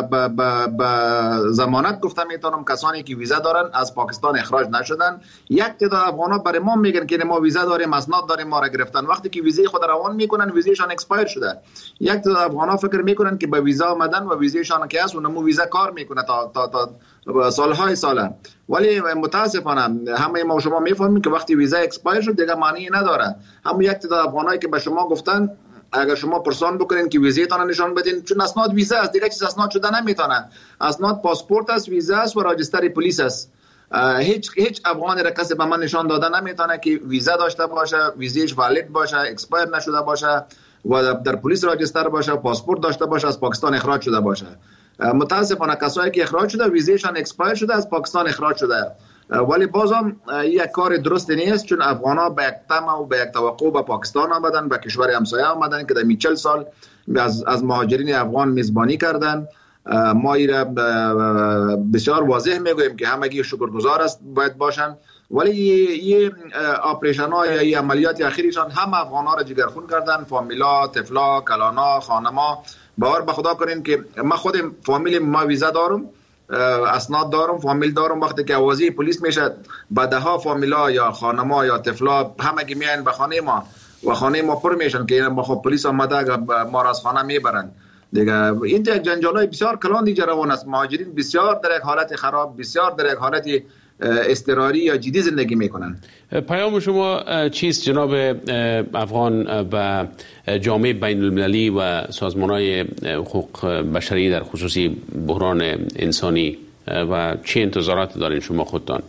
با ضمانت گفتم میتونم کسانی که ویزا دارن از پاکستان اخراج نشدن. یک تعداد افغانا برای ما میگن که ما ویزا داریم، اسناد داریم، ما را گرفتن. وقتی که ویزای خود روان میکنن ویزایشان اکسپایر شده. یک تعداد افغانا فکر میکنن که با ویزا آمدن و ویزایشان که هست اونمو ویزا کار میکنه تا تا تا سالهای ساله. ولی متاسفانه همه ما شما میفهمیم که وقتی ویزا اکسپایر شد دیگه معنی نداره. هم یک تعداد افغانایی که به شما گفتن اگر شما پرسان بکنین که ویزایتان نشان بدین، چون اسناد ویزا است، دیگه چیز اسناد شده نمیتونه. اسناد پاسپورت است، ویزا است و راجستر پلیس است. هیچ هیچ افغانی را کسی به من نشان داده نمیتونه که ویزا داشته باشه، ویزایش والید باشه، اکسپایر نشده باشه و در پلیس راجستر باشه، پاسپورت داشته باشه، از پاکستان اخراج شده باشه. متاسفانه کسایی که اخراج شده ویزایشان اکسپایر شده، از پاکستان اخراج شده. ولی بازم یک کار درست نیست، چون افغانا به یک طمع و به یک توقع به پاکستان آمدن، به کشور همسایه آمدن که در چهل سال از از مهاجرین افغان میزبانی کردن. ما ایرا بسیار واضح میگوییم که همگی شکرگزار است باید باشن، ولی یه آپریشن ها یا یه عملیات اخیرشان هم افغان ها را جگرخون کردن، فامیلا، طفلا، کلانا، خانما. باور به خدا کنین که ما خودم فامیل ما ویزا دارم، اسناد دارم، فامیل دارم. وقتی که آوازی پلیس میشه بعد ها فامیلا یا خانما یا طفلا همگی میان به خانه ما و خانه ما پر میشن که ما خب پلیس آمده ما را از خانه میبرن دیگه. این یک جنجالای بسیار کلان دیگه روان است. مهاجرین بسیار در یک حالت خراب، بسیار در یک حالت اضطراری یا جدی زندگی میکنن. پیام شما چیست جناب افغان به جامعه بین المللی و سازمان‌های حقوق بشری در خصوصی بحران انسانی و چه انتظارات دارین شما خودتان؟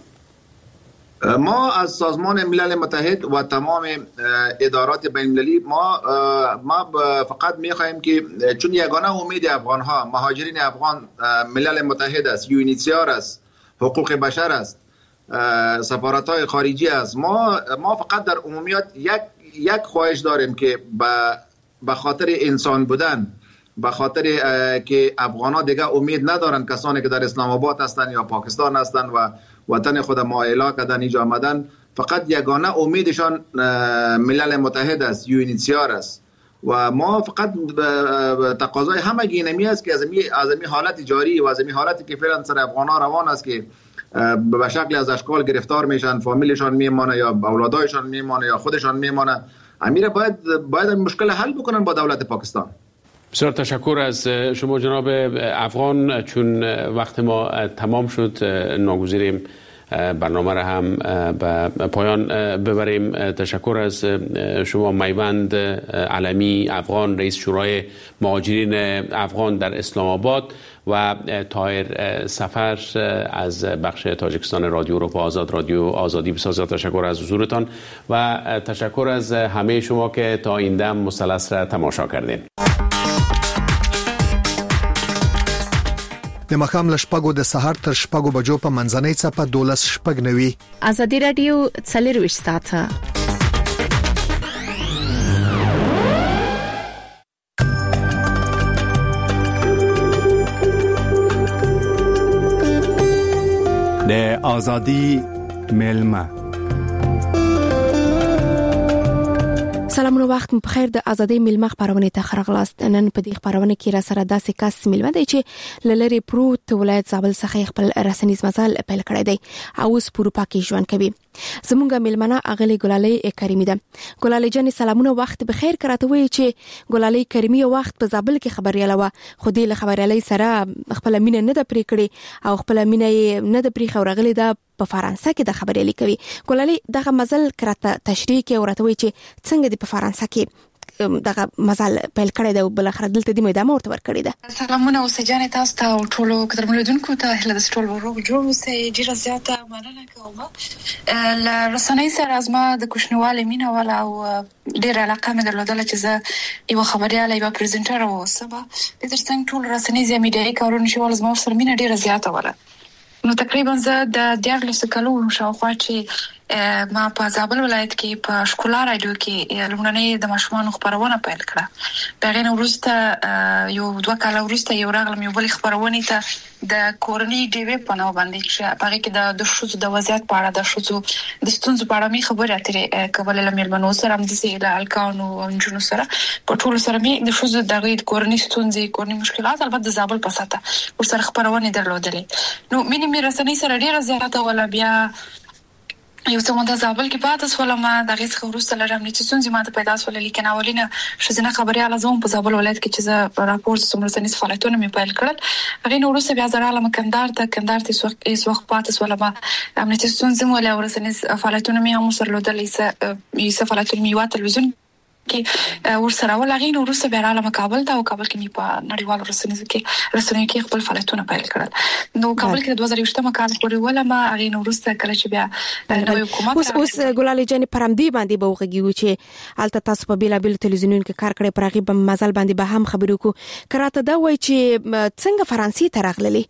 ما از سازمان ملل متحد و تمام ادارات بین المللی ما ما فقط میخواهیم که چون یگانه امید افغان ها مهاجرین افغان ملل متحد است، یو ان اچ سی آر است، حقوق بشر است، سفارت‌های خارجی است. ما ما فقط در عمومیت یک یک خواهش داریم که به خاطر انسان بودن، به خاطر که افغان‌ها دیگه امید ندارن، کسانی که در اسلام آباد هستن یا پاکستان هستن و وطن خود ما اعلا کردن اینجا آمدن، فقط یگانه امیدشان ملل متحد است، یو ان اچ سی آر است. و ما فقط تقاضای همگی اینمی است که از این از این حالت جاری و از این حالتی که فعلا سر افغان‌ها روان است که به شکل از اشکال گرفتار میشن، فامیلشان میمانه یا اولادایشان میمانه یا خودشان میمانه. امیر باید باید مشکل حل بکنن با دولت پاکستان. بسیار تشکر از شما جناب افغان. چون وقت ما تمام شد ناگزیریم برنامه را هم به پایان ببریم. تشکر از شما میوند علمی افغان، رئیس شورای مهاجرین افغان در اسلام آباد، و طاهر سفر از بخش تاجیکستان رادیو اروپا آزاد، رادیو آزادی. بسیار تشکر از حضورتان و تشکر از همه شما که تا این دم مثلث را تماشا کردین. د مخام لشپګو د سحر تر شپګو بجو په منځنۍ چپه دولس شپګ نوي. ازادي رادیو څلرویشت ساعته د ازادي ملما. سلام نو وخت په خیر. د ازادي ملما خبرونه ته خرغلاست. نن په دې خبرونه کې را سره داسې کس ملما دی چې لری پروت ولایت زابل څخه خپل رسنیز مزل پیل کړی دی او اوس په اروپا کې ژوند کوي. زمونږ ملمنه اغلی ګلالۍ کریمی ده. ګلالۍ جان سلامونه، وخت به خیر. کراته وی چې ګلالۍ کریمی وخت په زابل کې خبرياله و، خو دې له خبريالۍ سره خپل مینه نه د پرې کړې او خپل مینه نه د پرې خورغلی ده په فرانسه کې د خبريالۍ کوي. ګلالۍ دغه مزل کراته تشریح کې ورته وی چې څنګه د په فرانسه کې دغه مزل پیل کړی دی او بل اخر دلته د میدان ورته ور کړی ده. سلامونه او سجانه تاسو ته او ټولو قدرمنونکو ته هله د ټول ورو جوړو سه ډیره زیاته مننه کوم. ل رسنۍ سره ازما د کوشنواله مینه ولا او ډیره علاقه مې درلودله چې زه یو خبرياله یو پریزنټر اوسم. د ترڅنګ ټول رسنۍ زموږ میډیای کارونه شول زما سره مینه ډیره زیاته وره. نو تقریبا زه د دیارلس کلونو شاوخوا چې ما په زابل ولایت کې په شکولا رادیو کې لومړنۍ د ماشومان خبرونه پیل کړه. بغیر وروسته یو دوه کال وروسته یو راغلم یو بل خبرونه ته د کورنۍ ډیوی په نو باندې چې هغه کې د د شوزو د وضعیت په اړه د شوزو د ستونزو په اړه می خبرې اترې کولې لمل منو سره هم د سیل الکانو او جنو سره په ټول سره می د شوزو د غید کورنۍ ستونزې کورنۍ مشکلات البته د زابل په ساته ور سره خبرونه درلودلې. نو مینه می رسنۍ سره ډیره زیاته ولا بیا یو څه مونږ زابل کې پاتې سولم د غیس خبرسته لرم چې څنګه ماته پیدا سول لیکن اولینه شزنه خبري علازم په زابل ولایت کې چې ز راپور سمره سنیس فعالیتونه می پیل کړل. هغه نو وروسته بیا زراله مکندار ته کندار ته سوخ ایس وخت پاتې سولم امنیتي څنګه مولا ورسنیس فعالیتونه می هم سره لودل ایسه ایسه فعالیتونه می وا تلویزیون کې ورسره ولغې نو وروسته بیا رااله کابل ته او کابل کې می په نړیوال رسنیز کې رسنۍ کې خپل فعالیتونه پیل کړل. نو کابل کې د دوه زره یوولسم کال پورې ولما هغه نو وروسته کله چې بیا نوې حکومت اوس اوس ګلالۍ جان پرمدي باندې به وغږیږي چې الته تاسو په بیلا بیل تلویزیونونو کې کار کړی پر هغه په مزل باندې به هم خبرو کو کراته دا وای چې څنګه فرانسې ته راغللی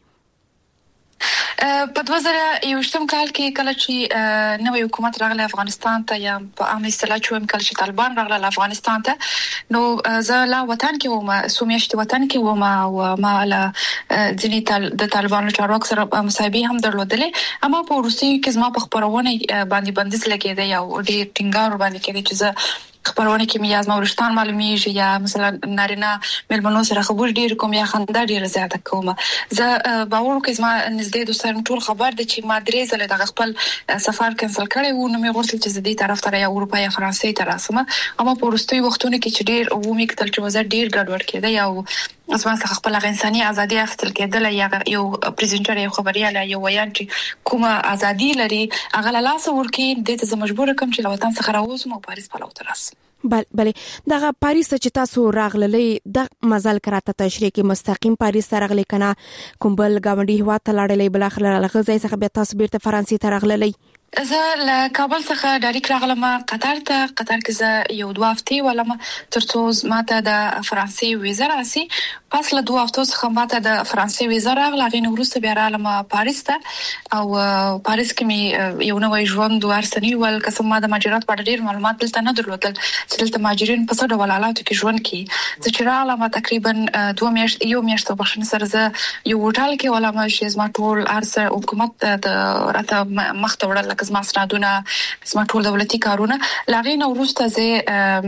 په دوه زره یوولسم کال کې کله چې نوې حکومت راغله افغانستان ته یا په عامه اصطلاح چې کله چې طالبان راغله افغانستان ته نو زه لا وطن کې وم سومیشت وطن کې وم او ما له ځینې د طالبانو چارواکو سره مصاحبه هم درلودلې اما په روسي کې زما په خبرونه باندې بندیز لګیده یا ډېر ټینګار باندې کېږي چې زه خبرونه کې مې از مورشتان معلومیږي یا مثلا نارینه ملمنو سره خبر ډیر کوم یا خندا ډیر زیاته کوم. زه باور کوم زما نږدې دوستان ټول خبر دي چې ما درې ځله د خپل سفر کینسل کړی و نو مې غوښتل چې زه دې طرف ته یا اروپا یا فرانسې ته راسم اما په وروستي وختونو کې چې ډیر و مې کتل چې وزه ډیر ګډوډ کېده یا زما څخه خپل انساني ازادي اخیستل کېدل یا یو پریزنټر یو خبرياله یو ویان چې کومه ازادي لري هغه له لاس ورکی د ته مجبور کوم چې له وطن څخه راوځم او پاریس په لور راسم. بل بلې دغه پاریس چې تاسو راغللې د مزل کراته تشریح کې مستقیم پاریس ته راغلې کنه کوم بل گاونډي هوا ته لاړلې بل اخر لغه ځای څخه بیا تاسو بیرته فرانسې ته راغللې؟ زه له کابل څخه ډایرکټ راغلم قطر ته. قطر کې زه یو دوه هفتې ولم ترڅو ماته د فرانسې ویزا راسي. پس له دوه هفتو څخه ماته د فرانسې ویزا راغله. غوښنه وروسته بیا رالم پاریس ته او پاریس کې مې یو نوې ژوند ورسنی ول قسم ما د مهاجرت په اړه ډیر معلومات دلته نه درلودل چې دلته مهاجرین په څه ډول حالاتو کې ژوند کوي. زه چې رالم تقریبا دوه میاشتې یو میاشت په بخښنه سره زه یو هوټل کې ولم چې زما ټول ارسه حکومت د راته مخته وړل زما سنادونه زما ټول دولتي کارونه لاغې نو وروسته زه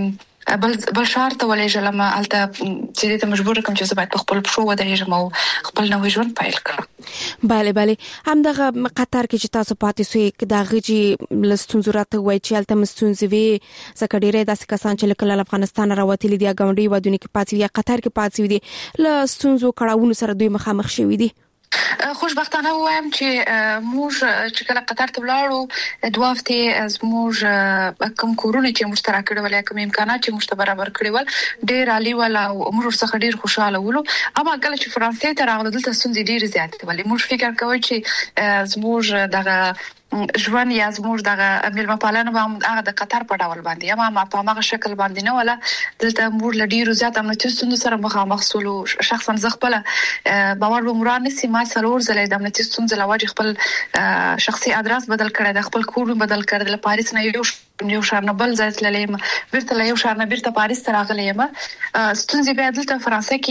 بل بل شهر ته ولېږل ما الته چې ته مجبور کوم چې زه باید په خپل پښو ودرېږم او خپل نوې ژوند پیل کړم. bale bale همدغه قطر کې چې تاسو پاتې سوې دا غږی لستون زراته وای چې الته مستونزوي زکه ډیره داسې کسان چې لکه افغانستان راوتلي دي غونډي ودونی کې پاتې دي قطر کې پاتې دي لستونزو کړهونو سره دوی مخامخ شوي دي. خوشبختانه وایم چې موږ چې کله قطر ته ولاړو دوه هفته از موږ کوم کورونه چې مشترک کړل کوم امکانات چې موږ ته برابر کړل ډېر عالی ولا موږ څخه ډېر خوشاله ولو. اما کله چې فرانسې ته راغله دلته ستونزې ډېر زیاتې ولې موږ فکر کوو چې زموږ دغه ژوند یا زموږ دغه ملما پالنه به هغه د قطر په ډول باندې اما ما په هغه شکل باندې نه ولا دلته موږ لډیرو زیات امنیتي ستونزو سره مخامخ سولو. شخصا زه خپل باور به مرانه سیمه سلور زلې د امنیتي ستونزو لواجه خپل شخصي ادرس بدل کړی د خپل کور بدل کړی د پاریس نه یو یو شهر نه بل ځای تللم بیرته یو شهر نه بیرته پاریس ته راغلی یم. ستونزې به دلته فرانسې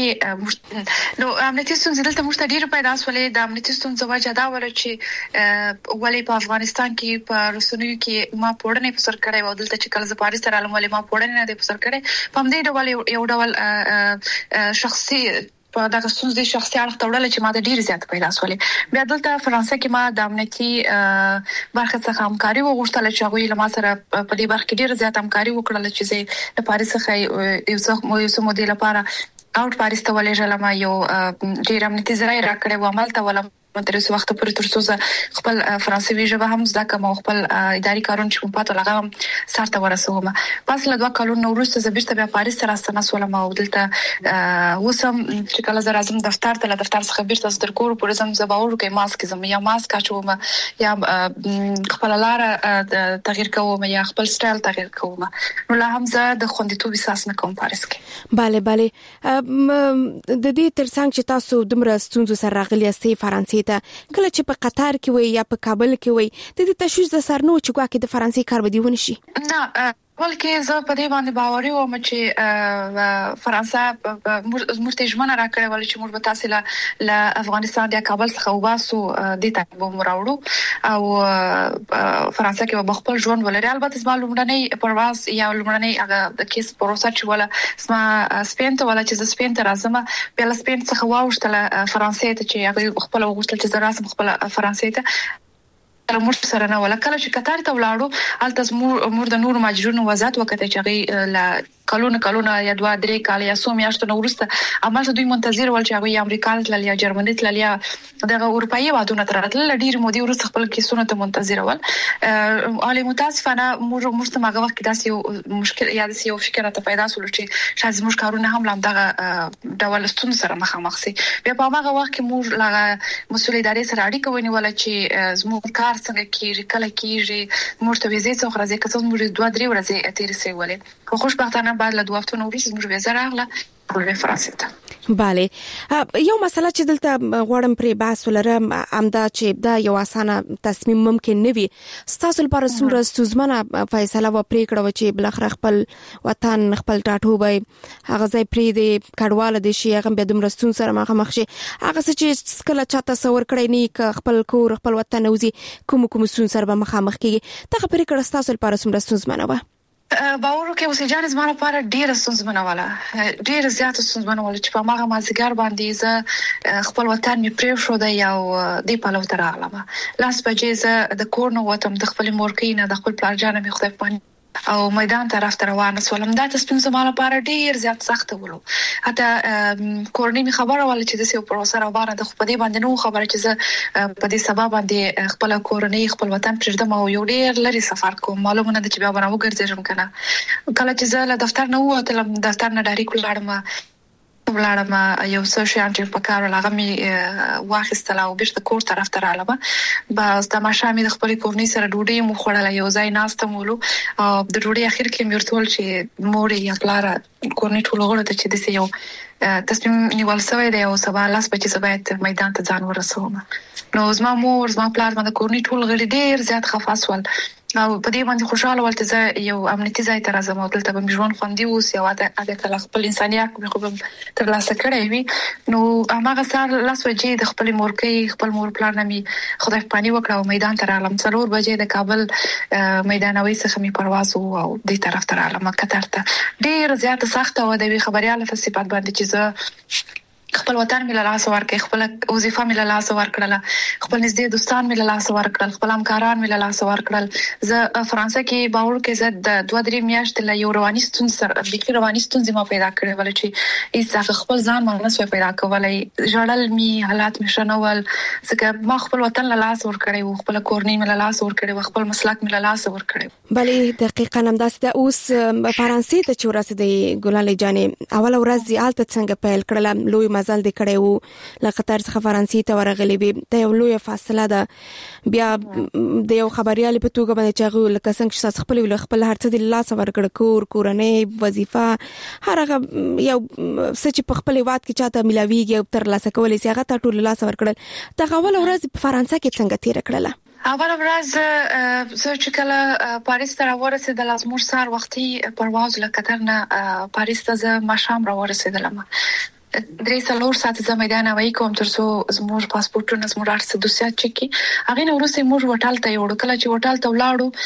کې نو امنیتي ستونزې دلته موږ ته ډیر پیدا شولې. د امنیتي ستونزو وجه دا ول چې ولې په افغانستان کې په رسنیو کې ما پوړنې په سر کړې و دلته چې کله ز پاریس ته رالم ولې ما پوړنې نه په سر کړې په دې ډول یو ډول شخصي په دغه ستونزې شخصي اړخ تړل چې ما ته ډیر زیات پیدا شولې. بیا دلته فرانسې کې ما د امنیتي برخه څخه همکاري وغوښتل چې هغه له ما سره په دې برخه کې ډیر زیات همکاري وکړل چې زه د پاریس څخه یو څه یو څه مودې لپاره اوټ پاریس ته ولېږل ما یو ډیر امنیتي ځای راکړې و عمل ته ولم تر څو وخت پورې تر څو خپل فرانسوي ژبه هم زده کوم او خپل اداري کارونه چې په پاتو لغم سارته ورسوم. پس له دوه کلونو وروسته زه بیرته بیا پاریس ته راستنه سولم او دلته وسم چې کله زه راځم دفتر ته له دفتر څخه بیرته تر کور پورې زم زه باور کوم ماسک زم یا ماسک اچوم یا خپل لار تغییر کوم یا خپل سټایل تغییر کوم. نو لا هم زه د خوندیتوب احساس نه کوم پاریس کې. bale bale د دې ترڅنګ چې تاسو دومره ستونزو سره راغلي استي فرانسې کله چې په قطر کې وي یا په کابل کې وي د دې تشویش د سرنو چې ګواکې د فرانسې کار بدی ونشي نه ولکه زه په دې باندې باوري وم چې فرانسه موږ ته ژمنه راکړې ول چې موږ به تاسو له افغانستان د کابل څخه وباسو د ته به مراوړو او فرانسه کې به خپل ژوند ولري. البته زما لومړنۍ پرواز یا لومړنۍ هغه د کیس پروسه چې ولا زما سپین ته ولا چې سپین ته راځم بیا له سپین څخه واوښتل فرانسې ته چې هغه خپل وغوښتل چې زه راسم خپل فرانسې ته موږ سره نه ولا کله چې قطر ته ولاړو الته موږ د نور ماجرونو وضاحت وکړه چې هغه لا کلونه کلونه یا دوه درې کال یا څو میاشتو نو ورسته اما دوی منتظر ول چې هغه امریکا ته یا جرمني ته یا دغه اروپאי وادونه تر راتل ډیر مودي ورسته خپل کیسونه ته منتظر ول. علي متاسفانه موږ موږ ته هغه وخت داسې مشکل یا داسې یو فکر ته پیدا شول چې شاید موږ کارونه هم لام دغه ډول ستونزې سره مخامخ سي. بیا په هغه وخت کې موږ لغه مسولې ادارې سره اړیکه ونیول چې زموږ کار څنګه کیږي کله کیږي موږ ته ویزې څو ورځې کڅو موږ دوه درې ورځې تیر سي ولې. خو خوشبختانه بعد له دوه هفتو وروسته موږ ویزه راغله په فرانسې ته. bale یو مسله چې دلته غواړم پرې بحث ولرم امدا چې دا یو اسانه تصمیم ممکن نه وي ستاسو لپاره څومره ستونزمنه فیصله و پرې کړو چې بل اخر خپل وطن خپل ټاټوبه هغه ځای پرې دی کډواله دي شي هغه به دومره ستون سره مخامخ شي هغه چې کله چاته تصور کړی نه خپل کور خپل وطن اوزي کوم کوم ستون سره مخامخ کیږي ته پرې کړه ستاسو لپاره څومره ستونزمنه و باور کې اوسې جان زما لپاره ډېر ستونزمنه ولا ډېر زیات ستونزمنه ولا چې په ماغه مازیګر باندې زه خپل وطن می پرې شو د یو دی په لور راغلم لاس بجې زه د کور نو وتم د خپل مورکې نه د خپل پلار جان می خدای په او میدان طرف ته روانه سولم دا تصمیم زما لپاره ډیر زیات سخت ولو. حتی کورنۍ می خبره ول چې د سیو پروسه را باندې د خپل باندې نو خبره چې زه په دې سبب باندې خپل کورنۍ خپل وطن پرېږدم او یو ډیر لري سفر کوم معلومه نه چې بیا ورو ګرځم کنه. کله چې زه له دفتر نه ووتلم دفتر نه ډایرکټ ولاړم ولاړم یو څه شیان چې په کار لغه می واخیستل او بیرته کور طرف ته رالم بس د ماشامي د خپل کورنۍ سره ډوډۍ مو خوړل یو ځای ناستم ولو او د ډوډۍ اخر کې مرتول چې مور یا پلار کورنۍ ټول غوړه ته چې د یو تصمیم نیول شوی دی او سبا لاس بچي زبایت میدان ته ځان ورسوم. نو زما مور زما پلار باندې کورنۍ ټول غړي ډیر زیات خفاس ول او په دې باندې خوشاله ولته زه یو امنیتي ځای ته راځم او دلته به ژوند خوندي اوس یو اده کله خپل انسانيت خو به تر لاسه کړی وي نو هغه سار لاس وجې د خپل مورکې خپل مور پلان نمي خدای پانی وکړه او میدان ته رالم څلور بجې د کابل میدانوي څخه می پرواز او د طرف ته رالم کتر ته ډیر زیات سخت او د خبرياله په صفات باندې چې زه خپل وطن مل لاس ورکړ خپل وظیفه مل لاس ورکړل خپل نږدې دوستان مل لاس ورکړل خپل همکاران مل لاس ورکړل زه فرانسه کې باور کې زه د دوه درې میاشتې له یو رواني ستون سره د رواني ستون زما پیدا کړې ول چې هیڅ خپل ځان مانه سو پیدا کولای جوړل می حالات مشنول ځکه ما خپل وطن له لاس ورکړی او خپل کورنۍ مل لاس ورکړی او خپل مسلک مل لاس ورکړی بلې دقیقاً هم داسې د اوس فرانسې ته چې ورسېدې ګلالۍ جانې اول ورځ یې آلته څنګه پیل کړل لوی مزل د کړو له قطر څخه فرانسې ته ورغلې به د یو لوی فاصله ده بیا د یو خبريال په توګه باندې چې لکه څنګه چې خپل ول خپل هرڅه د لاس ورکړ کور کورنۍ وظیفه هرغه یو سچ په خپل واد کې چاته ملاویږي او تر لاسه کولې سي هغه ته ټول لاس ورکړل ته غول ورځ په فرانسه کې څنګه تیر کړل اول ورځ زه چې کله پاریس ته راورسېدم لازمور سار وختي پرواز له قطر نه پاریس ته زه مشام راورسېدم درې څلور ساعت زه میدان وای کوم تر څو زموږ پاسپورتونه زموږ ارڅ دوسیات چکی هغه نو ورسې موږ وټال ته یو کله چې وټال ته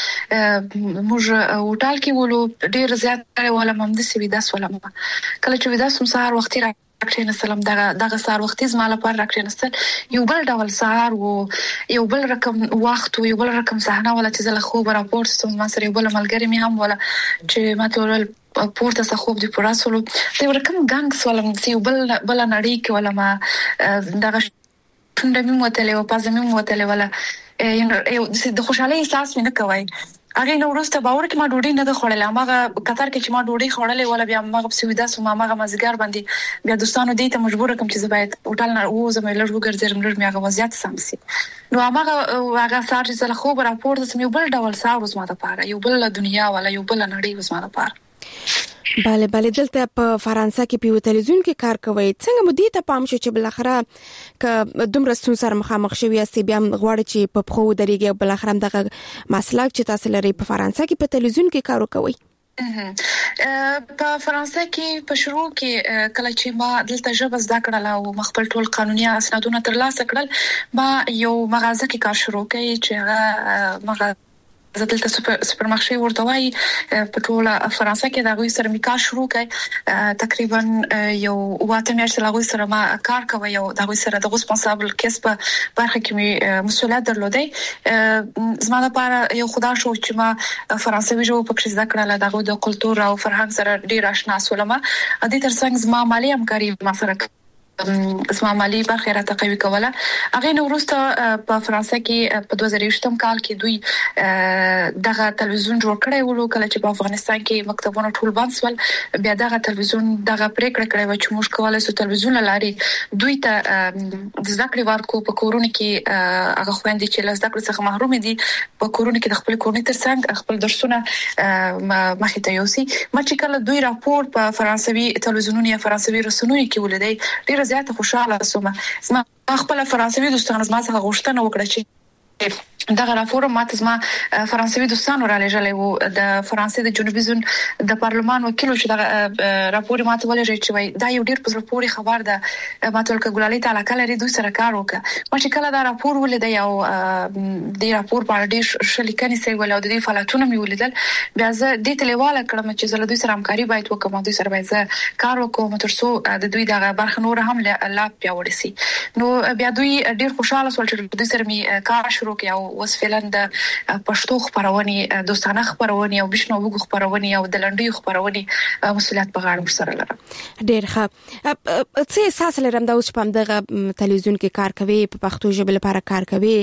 ولاړو موږ وټال کې ولو ډیر زیات ولا ممد سی ودا سولم کله چې ودا سم سهار وختي را کړین سلام دغه دغه سهار وختي زما لپاره را کړین ستل یو بل ډول سهار وو یو بل رقم وخت یو بل رقم صحنه ولا چې زله خو راپورټ ستوم ما سره یو بل ملګری می هم ولا چې ما تورل پورته څخه خوب دی پراسولو دا ورکم ګانګ سوالم چې بل بل نړۍ کې ولا ما دغه څنګه مې موتلې او پازمې موتلې ولا یو د خوشحالي احساس مې نه کوي هغه نو ورسته باور کې ما ډوډۍ نه خوړلې ماغه قطر کې چې ما ډوډۍ خوړلې ولا بیا ماغه په سویدا سو ماغه مزګار باندې بیا دوستانو دې ته مجبور کوم چې زبایت هوټل نه و زمې لږ وګرځم لږ میغه وضعیت سمسي نو هغه هغه سار چې زله خو راپور د سم یو بل ډول سار وز ما ته پاره یو بل دنیا ولا یو بل نړۍ وز ما ته پاره بله بله دلته په فرانسه کې په تلویزیون کې کار کوي څنګه مو دې ته پام شو چې بل اخره ک دومره ستون سره مخامخ شوی است بیا غواړي چې په خو درېږي بل اخره دغه مسلک چې تاسو لري په فرانسه کې په تلویزیون کې کار کوي په فرانسه کې په شروع کې کله چې ما دلته ژبه زده کړل او مخبل ټول قانوني اسنادونه ترلاسه کړل ما یو مغازه کې کار شروع کړی چې هغه مغازه زه دلته سپر سپر مارکې ورته وای په ټول فرانسه کې دا غوي سره می کار شروع کړ تقریبا یو واته میاشتې لا غوي سره ما کار کوي او دا غوي سره د ریسپانسابل کسب برخه کې می مسؤلیت درلودې زما لپاره یو خدا شو چې ما فرانسوي ژبه په کې زده کړل دا غوي د کلتور او فرهنګ سره ډیر آشنا سولم ا دې ترڅنګ زما مالی همکاري ما سره زما مالی برخه را تقوی کوله هغه نو ورسته په فرانسه کې په دوه زره یوولسم کال کې دوی دغه تلویزیون جوړ کړی ولو کله چې په افغانستان کې مکتبونه ټول بند شول بیا دغه تلویزیون دغه پریکړه کړې و چې موږ کولای شو تلویزیون لاري دوی ته د ذکر ورکو په کورونه کې هغه خويندې چې له ذکر څخه محروم دي په کورونه کې د خپل کورنۍ ترڅنګ خپل درسونه مخې ته یوسي ما چې کله دوی راپور په فرانسوي تلویزیونونو یا فرانسوي رسنیو کې ولیدای ډیر زیاته خوشاله سوم زما خپل فرانسوي دوستان زما څخه غوښتنه وکړه چې دغه راپور ماته زما فرانسوي دوستانو را لېږلې وو د فرانسې د جنوبي زون د پارلمان وکیل چې دغه راپور ماته ولېږي چې وای دا یو ډیر په پوری خبر ده ماته ولکه ګلالي تعالی کله لري دوی سره کار وکړه ما چې کله دا راپور ولید یو د راپور په اړه شلیکني سي ول او د دې فعالیتونو مې ولیدل بیا زه د تلیواله کړم چې زه له دوی سره همکاري باید وکم دوی سره باید زه کار وکم تر څو د دوی دغه برخه نور هم لا پیاوړی سي نو بیا دوی ډیر خوشاله شول چې دوی سره مې کار شروع کړ اوس فعلا د پښتو خبرونه دوستانه خبرونه او بشنو وګ خبرونه او د لنډي خبرونه مسؤلیت په غاړه سره لرم ډیر ښه څه احساس لرم دا اوس په دغه تلویزیون کې کار کوي په پښتو ژبه لپاره کار کوي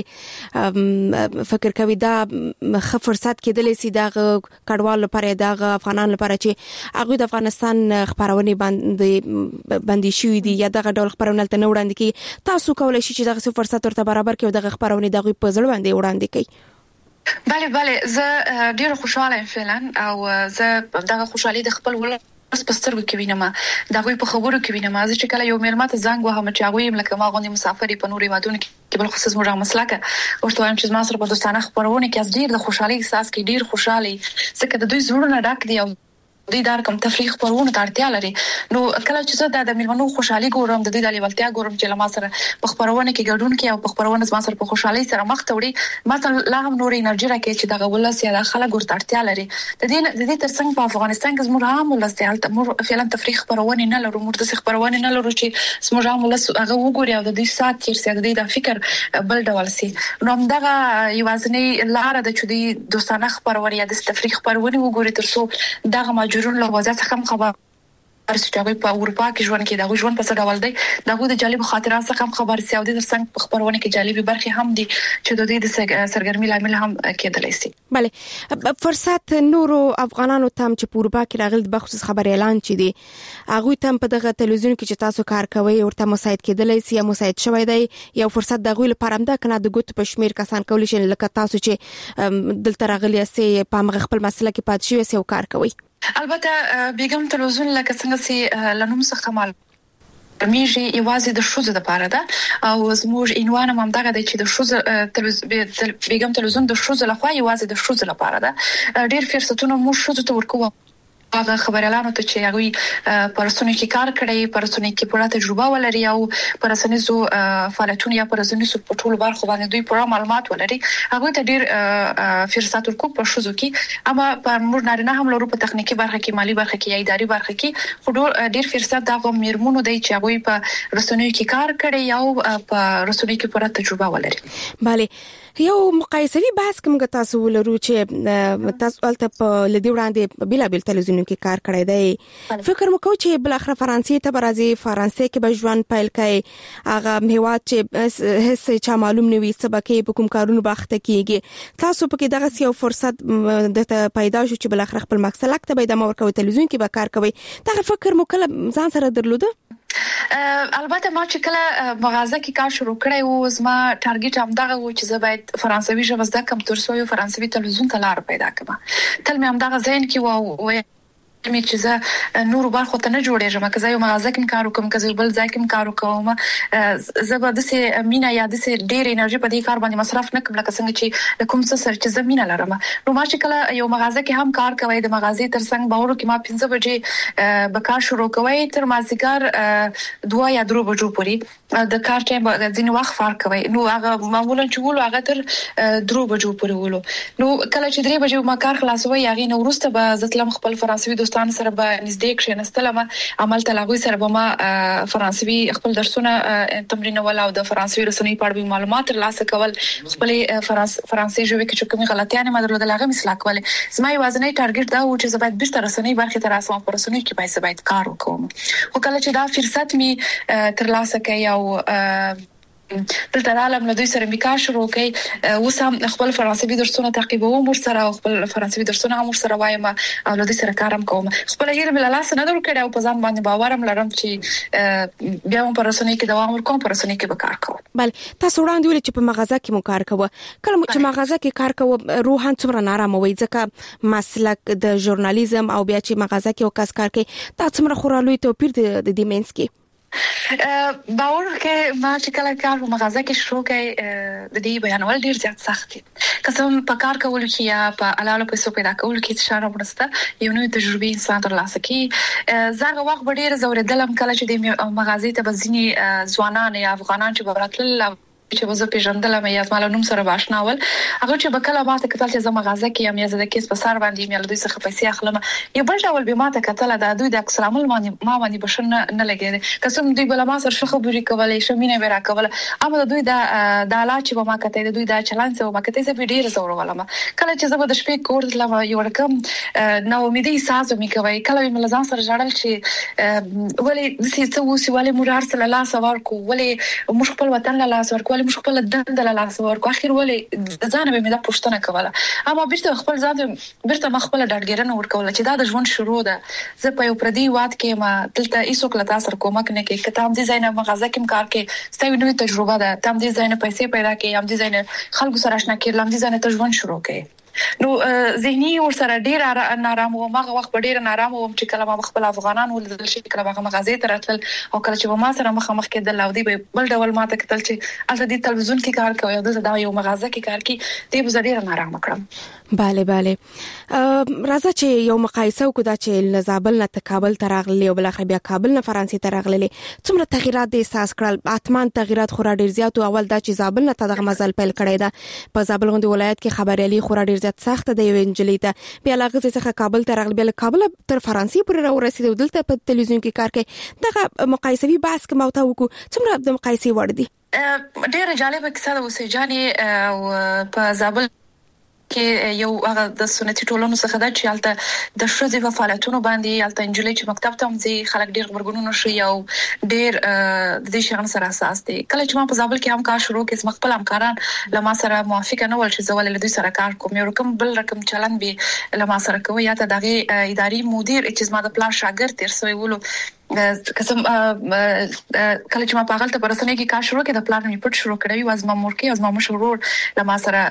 فکر کوي دا ښه فرصت کېدلی سي دا کډوال لپاره دا افغانان لپاره چې هغه د افغانستان خبرونه باندې باندې شوې دي یا دغه ډول خبرونه تل نه وړاندې کی تاسو کولای شئ چې دغه فرصت ورته برابر کړئ دغه خبرونه دغه په ځل باندې وړاندې کړئ بله بله زه ډیر خوشاله یم فعلا او زه دغه خوشحالي د خپل ولر پسترګو کې وینم دا غوي په خبرو کې وینم چې کله یو مېلمه ته زنګ وهم چې هغه یې لکه ما غونډه مسافر په نوري وادونه کې بل خصوص موږ مسلکه ورته وایم چې ما سره په دوستانه خبرونه کې از ډیر د خوشحالي احساس کې ډیر خوشحالي څنګه د دوی زړونه ډک دي او دوی دار کوم تفریح پرونه ترتیا لري نو کله چې زه د میلمنو خوشحالي ګورم د دوی د لیوالتیا ګورم چې لما سره په خبرونه کې ګډون کې او په خبرونه ما سره په خوشحالي سره مخ ته وړي ما لا هم نور انرژي راکې چې دغه ولس یا د خلک ګور ترتیا لري د دې د دې ترڅنګ په افغانستان کې زموږ هم ولس دی هلته موږ فعلا تفریح پرونه نه لرو موږ د خبرونه نه لرو چې زموږ هم ولس هغه وګوري او د دې سات چې سره د دې د فکر بل ډول سي نو همدغه یوازنی لار د چودي دوستانه خبرونه یا د تفریح پرونه وګوري ترڅو دغه ماجورون له وضعیت څخه خبر ارسټاوي په اروپا کې ژوند کې دا ژوند په څه ډول دی دا د جالب خاطرات څخه خبر سي او د ترڅنګ په خبرونه کې جالب برخې هم دي چې د دې د سرګرمي لامل هم کېدلی سي بله فرصت نورو افغانانو تام چې په اروپا کې راغلي د بخصوص خبر اعلان چي دي هغه تم په دغه تلویزیون کې چې تاسو کار کوي ورته مساعد کېدلی سي یا مساعد شوی دی یو فرصت د غوی لپاره هم دا کنه د ګوت په شمیر کسان کولی شي لکه تاسو چې دلته راغلي سي په مغ خپل مسله کې پات شي او کار کوي البته بیګم تلویزیون لکه څنګه چې لنوم څخه مال میږي یوازې د شوزو لپاره ده او زموږ عنوان هم دغه دی چې د شوزو تلویزیون بیګم تلویزیون د شوزو لخوا یوازې د شوزو لپاره ده ډیر فرصتونه مو شوزو ته ورکوو هغه خبريالانو ته چې هغه پرسونی کې کار کړی پرسونی کې پوره تجربه ولري او پرسنیزو فعالیتونه یا پرسنیزو په ټولو برخو باندې دوی پوره معلومات ولري هغه ته ډیر فرصت ورکو په شوزو کې اما په موږ نارینه هم لرو په تخنیکی برخه کې مالی برخه کې یا اداري برخه کې خو ډیر فرصت دغه میرمنو دی چې هغه په رسنیو کې کار کړی او په رسنیو کې پوره تجربه ولري bale یو مقایسوي بحث کوم تاسو ولرو چې تاسو الته په لدی وړاندې بلا بل تلویزیون کې کار کړی دی فکر مکو چې بل اخر فرانسې ته برازي فرانسې کې به ژوند پیل کړي هغه میوات چې هیڅ چا معلوم نه وي سبکه په کوم کارونو باخته کیږي تاسو په کې دغه یو فرصت د پیدا شو چې بل اخر خپل مقصد لکه به د مور کوي تلویزیون کې به کار کوي دا فکر مو کله ځان سره درلوده البته ما چې کله مغازه کې کار شروع کړی و زما ټارګټ هم دغه و چې زه باید فرانسوي ژبه زده کړم تر څو یو فرانسوي تلویزیون ته لار پیدا کړم تل مې هم دغه ذهن کې و مې چې زه نور برخو ته نه جوړېږم که زه یو مغازه کې کار وکم که زه بل ځای کې کار وکم زه به د سه مینا یا د سه ډېر انرژي په دې کار باندې مصرف نه کوم لکه څنګه چې کوم څه سره چې زه مینا لرم نو ما چې کله یو مغازه کې هم کار کوي د مغازې ترڅنګ باور کې ما پنځه بجې به کار شروع کوي تر مازیګر دوه یا درو بجو پورې د کار ټایم ځینې وخت فرق کوي نو هغه معمولا چې ولو هغه تر درو بجو پورې ولو نو کله چې درې بجې ما کار خلاصوي هغه نو ورسته به زتلم خپل فرانسوي دوستان سره به نږدې کښینستلم عمل تلاغوي سره به ما فرانسوي خپل درسونه تمرین ول او د فرانسوي رسنۍ په اړه معلومات ترلاسه کول خپل فرانسوي ژبه کې چې کومه غلطیانه ما درلودل هغه مثلا کول زما یوازنی ټارګټ دا و چې زه باید بیرته رسنۍ برخه تر اسمه پر رسنۍ کې باید باید کار وکړم خو کله چې دا فرصت می ترلاسه کړ او دلته عالم له دوی سره میکا شروع کړي اوس هم خپل فرانسوي درسونه تعقیبوم ور سره خپل فرانسوي درسونه هم ور سره وایم او له دوی سره کارم کوم خپل یې مل لاس نه درو کړي او په ځان باندې باورم لرم چې بیا هم پر رسنۍ کې دوام ورکوم پر رسنۍ کې به کار کوم بل تاسو وړاندې ویل چې په مغازه کې مو کار کوو کله چې مغازه کې کار کوو روحان څومره نارامه وي ځکه مسلک د ژورنالیزم او بیا چې مغازه کې وکاس کار کوي دا څومره خورالوي توپیر د دې مینس کې باور کې ما چې کله کار په مغازه کې شروع کړي د دې بیانول ډیر زیات سخت دي قسم په کار کول کې یا په الاله پیسو پیدا کول کې اشاره ورسته یو نوې تجربه انسان ترلاسه کړي زغه وخت ډیر زوردلم کله چې د مغازې ته بزنی ځوانان یا افغانان چې براتل چې وزه پیژندل مې یا زما نوم سره باشناول هغه چې بکله ماته کتل چې زما مغازه کې یم یا زده کیس په سر باندې مې له دوی څخه پیسې اخلم یو بل ډول به ماته کتل دا دوی د اکسلام باندې ما باندې بشن نه لګیږي قسم دوی بل ما سره شخه بوري کولای شمینه ورا کوله اما دوی دا د لا چې ما کته دوی دا چلان څه ما کته زه ډیر زور ولم کله چې زه د شپې کور تلم یو رقم نو امیدي احساس مې کوي کله مې لزان سره جړل چې ولې د څه وسی ولې مرار سره لا سوار کو ولې مش خپل وطن لا سوار کو مش خپل دند لا سوار کو اخر ولې ځان به مې دا پښتنه کوله اما بیرته خپل ځان بیرته مخبل ډاډګرنه ورکول چې دا د ژوند شروع ده زه په یو پردي واد کې ما دلته ایسو کله تاسو کومک نه کې کته هم ډیزاین مغازه کې کار کې ستاسو نوې تجربه ده تم ډیزاین پیسې پیدا کې هم ډیزاین خلکو سره آشنا کړل هم ډیزاین ته ژوند شروع کړي نو ذهني ور سره ډیر نارام و ماغه وخت ډیر نارام و چې کله ما خپل افغانان ولدل شي کله هغه مغازې ته راتل او کله چې ما سره مخ مخ کېدل او دی بل ډول ماته کتل چې الته د تلویزیون کې کار کوي او د یو مغازه کې کار کوي دی به ډیر نارام کړم. bale bale راځه چې یو مقایسه وکړو چې لزابل نه کابل ته راغلي او بل اخر بیا کابل نه فرانسې ته راغلي څومره تغیرات د احساس کړل اتمان تغیرات خورا ډیر زیات او اول دا چې زابل نه دغه مزل پیل کړی دا په زابل غونډه ولایت کې خبريالي خورا ډیر زیات سخت دی وینجلی ته بیا لاغه څخه کابل ته راغلی بیا کابل تر فرانسې پورې راورسېد دلته په تلویزیون کې کار کوي دغه مقایسوي بحث کوم او تا وکړو څومره د مقایسې وړ دي ډیر جالب کیسه ده اوسې جاني او په زابل کې یو هغه د سنتي ټولنو څخه دا چې البته د شوزي په فعالیتونو باندې البته انجلۍ چې مکتب ته مځي خلک ډیر خبرګونونه شي او ډیر د دې شغل سره اساس دي کله چې ما په زابل کې هم کار شروع کړم چې خپل همکاران لما سره موافق نه ول چې زول له دوی سره کار کوم یو رقم بل رقم چلن به لما سره کوي یا ته دغه اداري مدیر چې ما د پلان شاګرد تر سوی ولو قسم کله چې ما په غلطه پرسنه کې کار شروع کړ د پلان می پټ شروع کړی واز ما مور کې از ما مشرور لما سره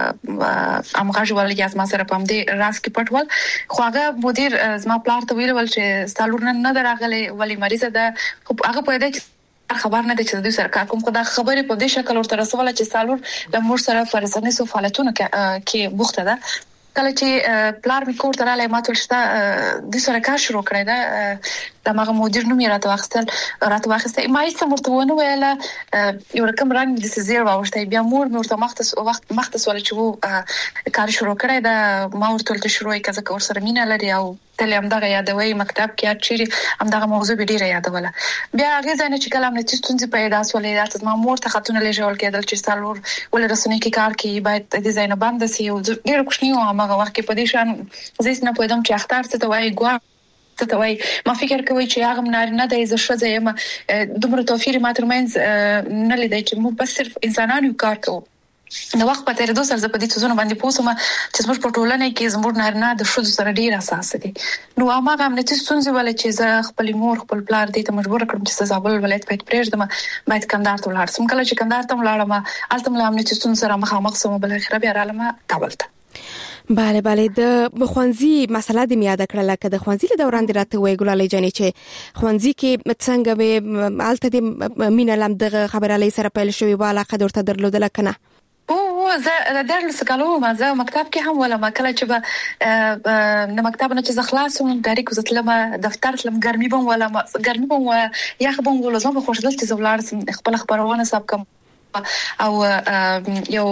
امغاج ول یا از ما سره پم دي راس کې پټول خو هغه مدیر از ما پلان ته ویل ول چې سالور نه دراغله ولی مریضه ده خو هغه په دې خبر نه دي چې دوی سره کوم خدای خبرې په دې شکل ورته رسوله چې سالور د مور سره پرسنه سو فعالیتونه کې بوخته ده کله چې پلار می کور ته راځي ما ټول شته د سره کار شروع کړی دا د ماغه مدیر نوم یې راته واخستل راته واخسته ما یې سمورته ونه ویله یو رقم رنګ د سزیر واوښته بیا مور مې ورته مختص وخت مختص ول چې وو کار شروع کړی دا ما ورته ته شروع کړه ځکه ور سره مینه لري او تل هم دغه یادوي مکتب کې چیرې هم دغه موضوع به ډیره یادوله بیا هغه ځنه چې کلام نه تستونځي پیدا سولې راته ما مور ته خاتون لېجول کېدل چې سالور ول رسنۍ کې کار کوي باید د ډیزاین باندې سي او ډیره کوښنی و هغه وخت کې په دې شان زیس نه پوهیدم چې اختر څه ته وایي ګوا څه ته وایي ما فکر کوي چې هغه منار نه د عزت شوه یم دومره توفیر ما ترمنځ نه لیدای چې مو بس صرف انسانانو کار کوو نو وخت په تیر دوه سر په دې څه باندې پوسوم چې زموږ په ټولنه کې زموږ نارینه د شذ سره ډیر اساس دي نو هغه هم نتیجه څنګه ول چې زه خپل مور خپل پلار دې ته مجبور کړم چې زابل ولایت په پرېږدم باید کندهار ته لاړ سم کله چې کندهار ته لاړم الته مله هم نتیجه سره مخامخ سم بل اخر بیا رالم کابل ته bale bale د خوانزي مسله د میاده کړل کده خوانزي له دوران دی راته وی ګلالې جانې چې خوانزي کې څنګه به الته د مینه لم دغه خبرالي سره پیل شوی والا قدر ته درلودل کنه او زه د درس کالو ما زه مکتب کې هم ولا ما کله چې به د مکتب نه چې خلاصوم ډایرک وزتلم دفتر تلم ګرمي بم ولا ګرمي بم یا خبم ول زما خوشدل چې زولار خپل خبرونه سب کوم او یو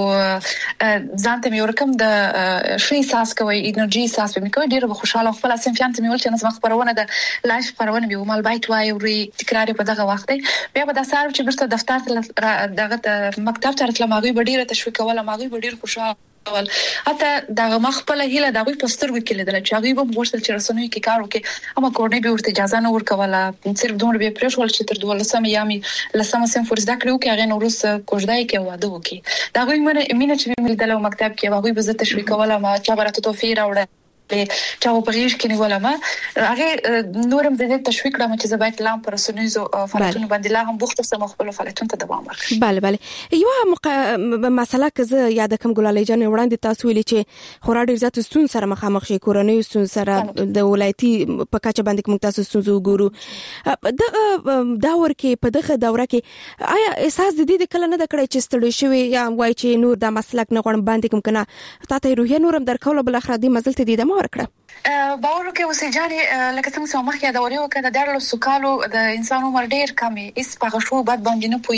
ځانته مې ورکم د شي ساس کوي انرژي ساس به مې کوي ډیره خوشاله خپل اسنفیان ته مې ول چې نن خبرونه د لایف خبرونه به مال بایت وای او تکرار په دغه وخت بیا به د سار چې برته دفتر ته دغه مکتب ته راتلم هغه ډیره تشویق ولا هغه ډیره خوشاله ول حتی دغه مخبل هیله دغه پوسټر وکړل د چاغي به وښتل چې رسنوي کې کار وکي اما کورنۍ به ورته اجازه نه ورکوله صرف دومره به پرېښول چې تر دولسم یامي لسم سم فرض دا کړو کې هغه نورس کوژدای کې واده وکي دغه مینه چې مې دلته مکتب کې هغه به زه تشویق کوله ما چا برته توفیر راوړل چا په غیږ کې نیول ما هغه نورم د دې تشویق لامه چې زبایت لام پر سنویزو فعالیتونو باندې لا هم بوخت سم خپل فعالیتونو ته دوام ورکړي bale bale یو مق... مسله که یاد کوم ګلالې جان وړاندې تاسو ویلي چې خورا ډیر زیات ستون سره مخامخ شي کورنۍ ستون سره د ولایتي په کچه باندې کوم تاسو ستونزو ګورو د داور کې په دغه دوره کې آیا احساس د دې کله نه د کړی چې ستړي شوی یا وای چې نور د مسلک نه غوړم باندې کوم کنه تاسو روحي نورم درکول بل اخر دې مزل ته دې د ورکړه باور کې اوسې جاري لکه څنګه چې مخکې دا وریو کړه د ډېر سکالو د انسان عمر ډېر کمي اس په شو بعد باندې نه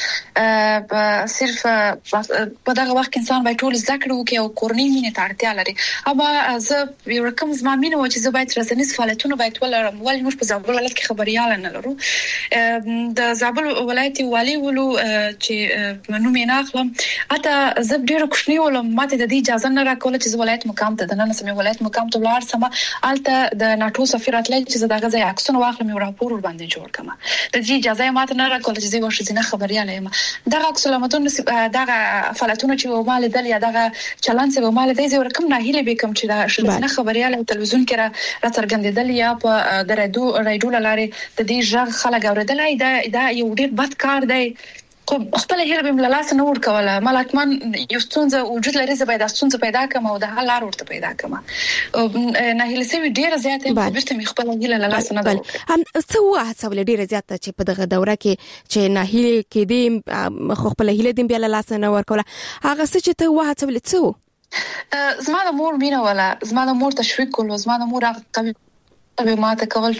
پويږي صرف په دغه وخت انسان باید ټول ذکر وکي او کورنۍ مینه ته اړتیا لري اما زه یو رقم زما مینه و چې زه باید رسنیز فعالیتونه باید ولرم ولې موږ په زابل ولایت کې خبريال نه لرو د زابل ولایت والی ولو چې نوم یې نه اخلم اته زه ډېر خوشنی ولم ماته د دې اجازه نه راکوله چې ولایت مقام ته د نن سمې ولایت مقام ته ولار سم الته د ناتو سفارت لای چې دغه ځای عکسونه واخلم او راپور ور باندې جوړ کړم د دې اجازه ماته نه راکول چې زه ورشي نه خبريال یم دغه عکسونه متون دغه فعالیتونه چې مال دل یا دغه چلن چې مال دې زه ورکم نه هیله به کوم چې دا نه خبريال او تلویزیون کې را راڅرګندېدل یا په د رادیو رادیو لاره د دې ژغ خلک اوریدل دا دا یو ډیر بد کار دی خو خپل هیله به ملالاس نه ور کوله ملاتمن یو ستونزه وجود لري زه باید ستونزه پیدا کوم او د حل لار ورته پیدا کوم نه هیله سوي ډیره زیاته په بیرته می خپل هیله لالاس نه ده هم څه واه څول ډیره زیاته چې په دغه دوره کې چې نه هیله کې دې خو خپل هیله دې بیا لالاس نه ور کوله هغه څه چې ته واه څول څه زما د مور مینه ولا زما د مور تشویق کول زما د مور هغه به ما ته کول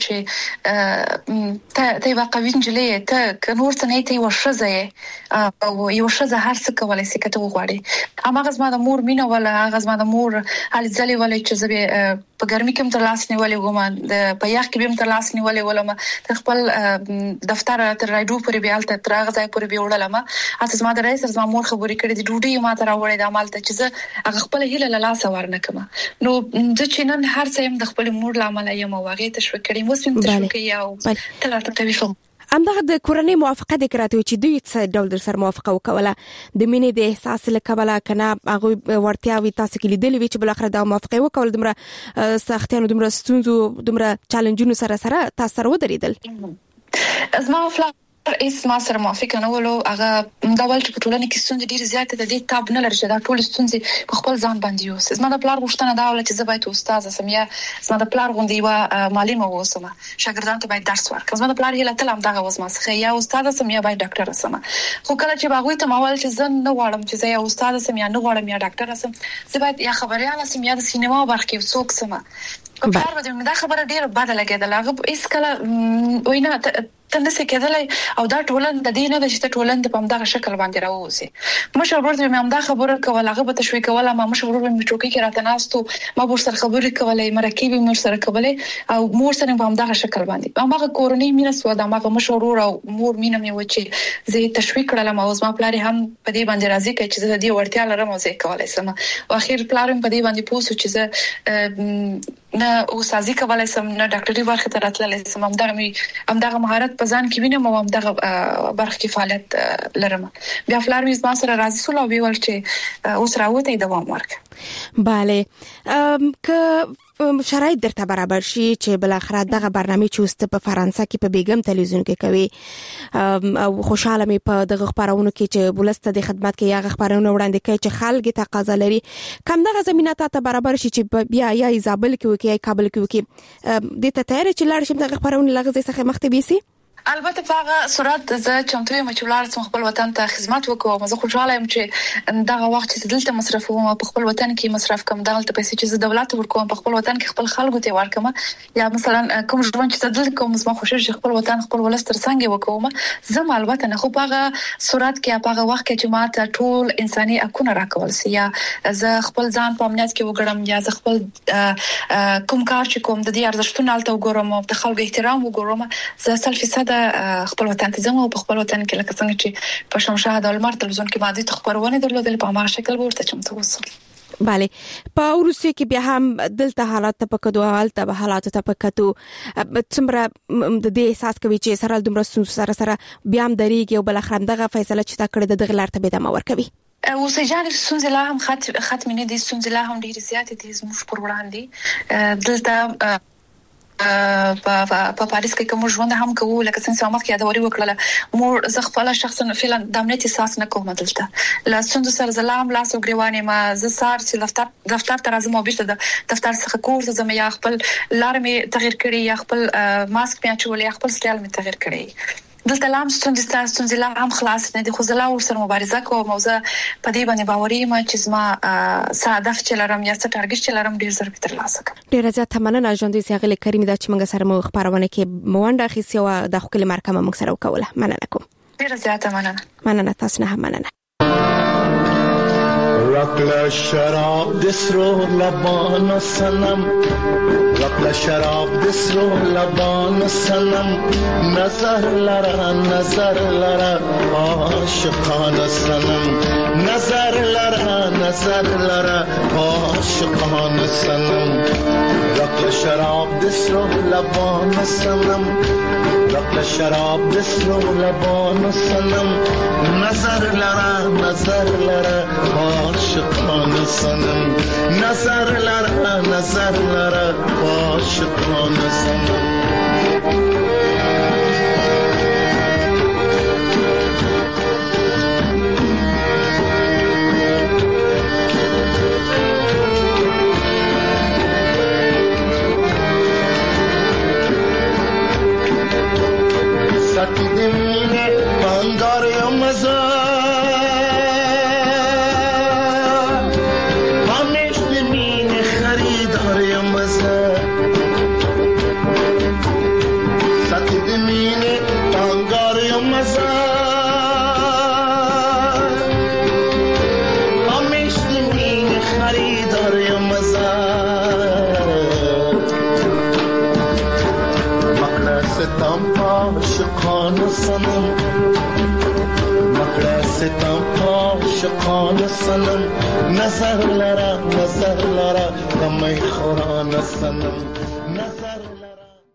چې ته ته واقعي انجلې ته کنور څه نه ته یو شزه او یو شزه هر څه کولای شي کته وغواړي اما غزما د مور مینه ولا غزما د مور حال ځلې ولې چې زه په ګرمي کې تر لاس نیولې وګم د په یخ کې به تر لاس نیولې ولما ته خپل دفتر تر راډیو پورې به الته تر غځای پورې به وړلم اته زما د رئیس زما مور خبرې کړې د ډوډۍ ما ته راوړې د عمل ته چې زه هغه خپل هیله لاس ورنه کوم نو د چینن هر څه هم د خپل مور لامل یم واغې تشویق کړي موسم تشویق یو تلاتو تویفم همدغه د کورنۍ موافقه د کراته چې دوی څه ډول در سره موافقه وکوله د مینې د احساس لکبله کنه هغه ورتیاوي تاسو کې لیدلې وی چې بل اخر د موافقه وکول دمره سختیانو دمره ستونزو دمره چالنجونو سره سره تاسو سره ودرېدل از ما فلا اس ما سره موافقه نه ولو هغه دا ول چې په ټولنه کې ستونزې ډېر زیات د دې تاب نه لري چې دا ټول ستونزې په خپل ځان باندې یو زما د پلار غوښتنه دا ول چې زه باید استاد سم یا زما د پلار غوندي و معلم اوسم شاګردانو ته باید درس ورکړم زما د پلار هیله تل هم دغه وسمه څخه یا استاد سم یا باید ډاکټر سم خو کله چې باغوي ته ماول چې زه نه غواړم چې زه یا استاد سم یا نه غواړم یا ډاکټر سم زه باید یا خبريال سم یا د سینما برخه کې څوک سم په کار باندې دا خبره ډیره بده لګیدله هغه هیڅ کله وینا تنده کېدلای او دا ټولن د دې نه د چې ټولن د پمدغه شکل باندې راوځي مشر ورته مې هم دا خبره کوله هغه به تشویق کوله ما مشر ورته مې چوکۍ کې راته ناستو ما ور سره خبرې کولې مرکبي مور سره کولې او مور سره په همدغه شکل باندې هغه کورنۍ مینه سو دا هغه مشر ور او مور مینه مې و چې زه تشویق کړم او زما پلار هم په دې باندې راضي کړ چې زه دې ورتیا لرم او زه کولای شم او اخر پلار په دې باندې پوسو چې زه نه او سازي کولای شم نه ډاکټري برخه ته راتللی شم همدغه مې همدغه مهارت په ځان کې وینم او همدغه برخه کې فعالیت لرم بیا فلار مې زما سره راضي سول او ویل چې اوس راوته دوام ورک bale که شرایط درته برابر شي چې بل اخر دغه برنامه چوست په فرانسه کې په بیګم تلویزیون کې کوي او خوشاله مې په دغه خبرونو کې چې بولسته د خدمت کې یا خبرونه وړاندې کوي چې خلک تقاضا لري کم دغه زمينه ته برابر شي چې بیا یا ایزابل کې وکي یا کابل کې وکي د ته تیار چې لاړ شم دغه خبرونه لغزه څخه مخته بيسي البته په هغه صورت زه چمتو یم چې ولر څم خپل وطن ته خدمت وکوم زه خوشاله یم چې دغه وخت چې دلته مصرف وم په خپل وطن کې مصرف کوم دلته پیسې چې دولت ورکوم په خپل وطن کې خپل خلکو ته ورکوم یا مثلا کوم ژوند چې دلته کوم زما خوشاله چې خپل وطن خپل ولستر څنګه وکوم زه البته نه خو په هغه صورت کې په هغه وخت کې چې ماته ټول انساني حقوق راکول سي یا زه خپل ځان په امنیت کې وګړم یا زه خپل کوم کار چې کوم د دې ارزښتونو الته وګورم او د خلکو احترام وګورم زه سل فیصد خپل وطن ته ځم او په خپل وطن کې لکه څنګه چې په شمشاد د المر تلویزیون کې باندې تخبرونه درلودل په هغه شکل ورته چمتو وسو bale په روسیه کې بیا هم دلته حالات ته پکدو حالت به حالات ته پکتو څومره د دې احساس کوي چې سره دومره سره سره بیا هم دریږي او بل اخر دغه فیصله چې تا کړې د غلار ته به دمه ورکوي اوسېجان سونځ لا هم خط ختم نه دي سونځ لا هم ډیر زیات دي زموږ پر وړاندې دلته په پاریس کې کوم ژوند هم کوو لکه څنګه مخکې یادوري وکړه مور زه خپل شخصا فعلا د امنیت احساس نه کوم دلته لاسوند سره زلام لاسو غریوانه ما زه سار چې دفتر دفتر تر ازمو بیرته د دفتر څخه کور زه مې خپل لارمه تغیر کړی یا خپل ماسک مې اچولې یا خپل سټایل مې تغیر کړی دلته لام ستونزې ستونزې لا هم خلاص نه دي خو زه لا ورسره مبارزه کوم او زه په دې باندې باوري یم چې زما ساده فچلرم یا ست ټارګټ چلرم ډیر زر تر لاسه کوم ډیر زیات مننه ژوندې سیغله کریم دا چې موږ سره مو خبرونه کې موانده خيسي او د خپل مرکه موږ سره وکوله مننه کوم ډیر زیات مننه مننه تاسو نه مننه رقل شراب دسرو لبان سنم رقل شراب دسرو لبان سنم نظر لرا نظر لرا عاشقان سنم نظر لرا نظر لرا عاشقان سنم رقل شراب دسرو لبان سنم رقل شراب دسرو لبان سنم نظر لرا نظر لرا عاشقان سنم نظر لرا نظر لرا عاشقان سنم همیش دمین خریداریم مزه سطح دمین تانگاریم مزه همیش دمین خریداریم مزه ستم عاشقان سنم مکړه ستم عاشقان سنم نظر لرا نظر لرا کمی خوران سنم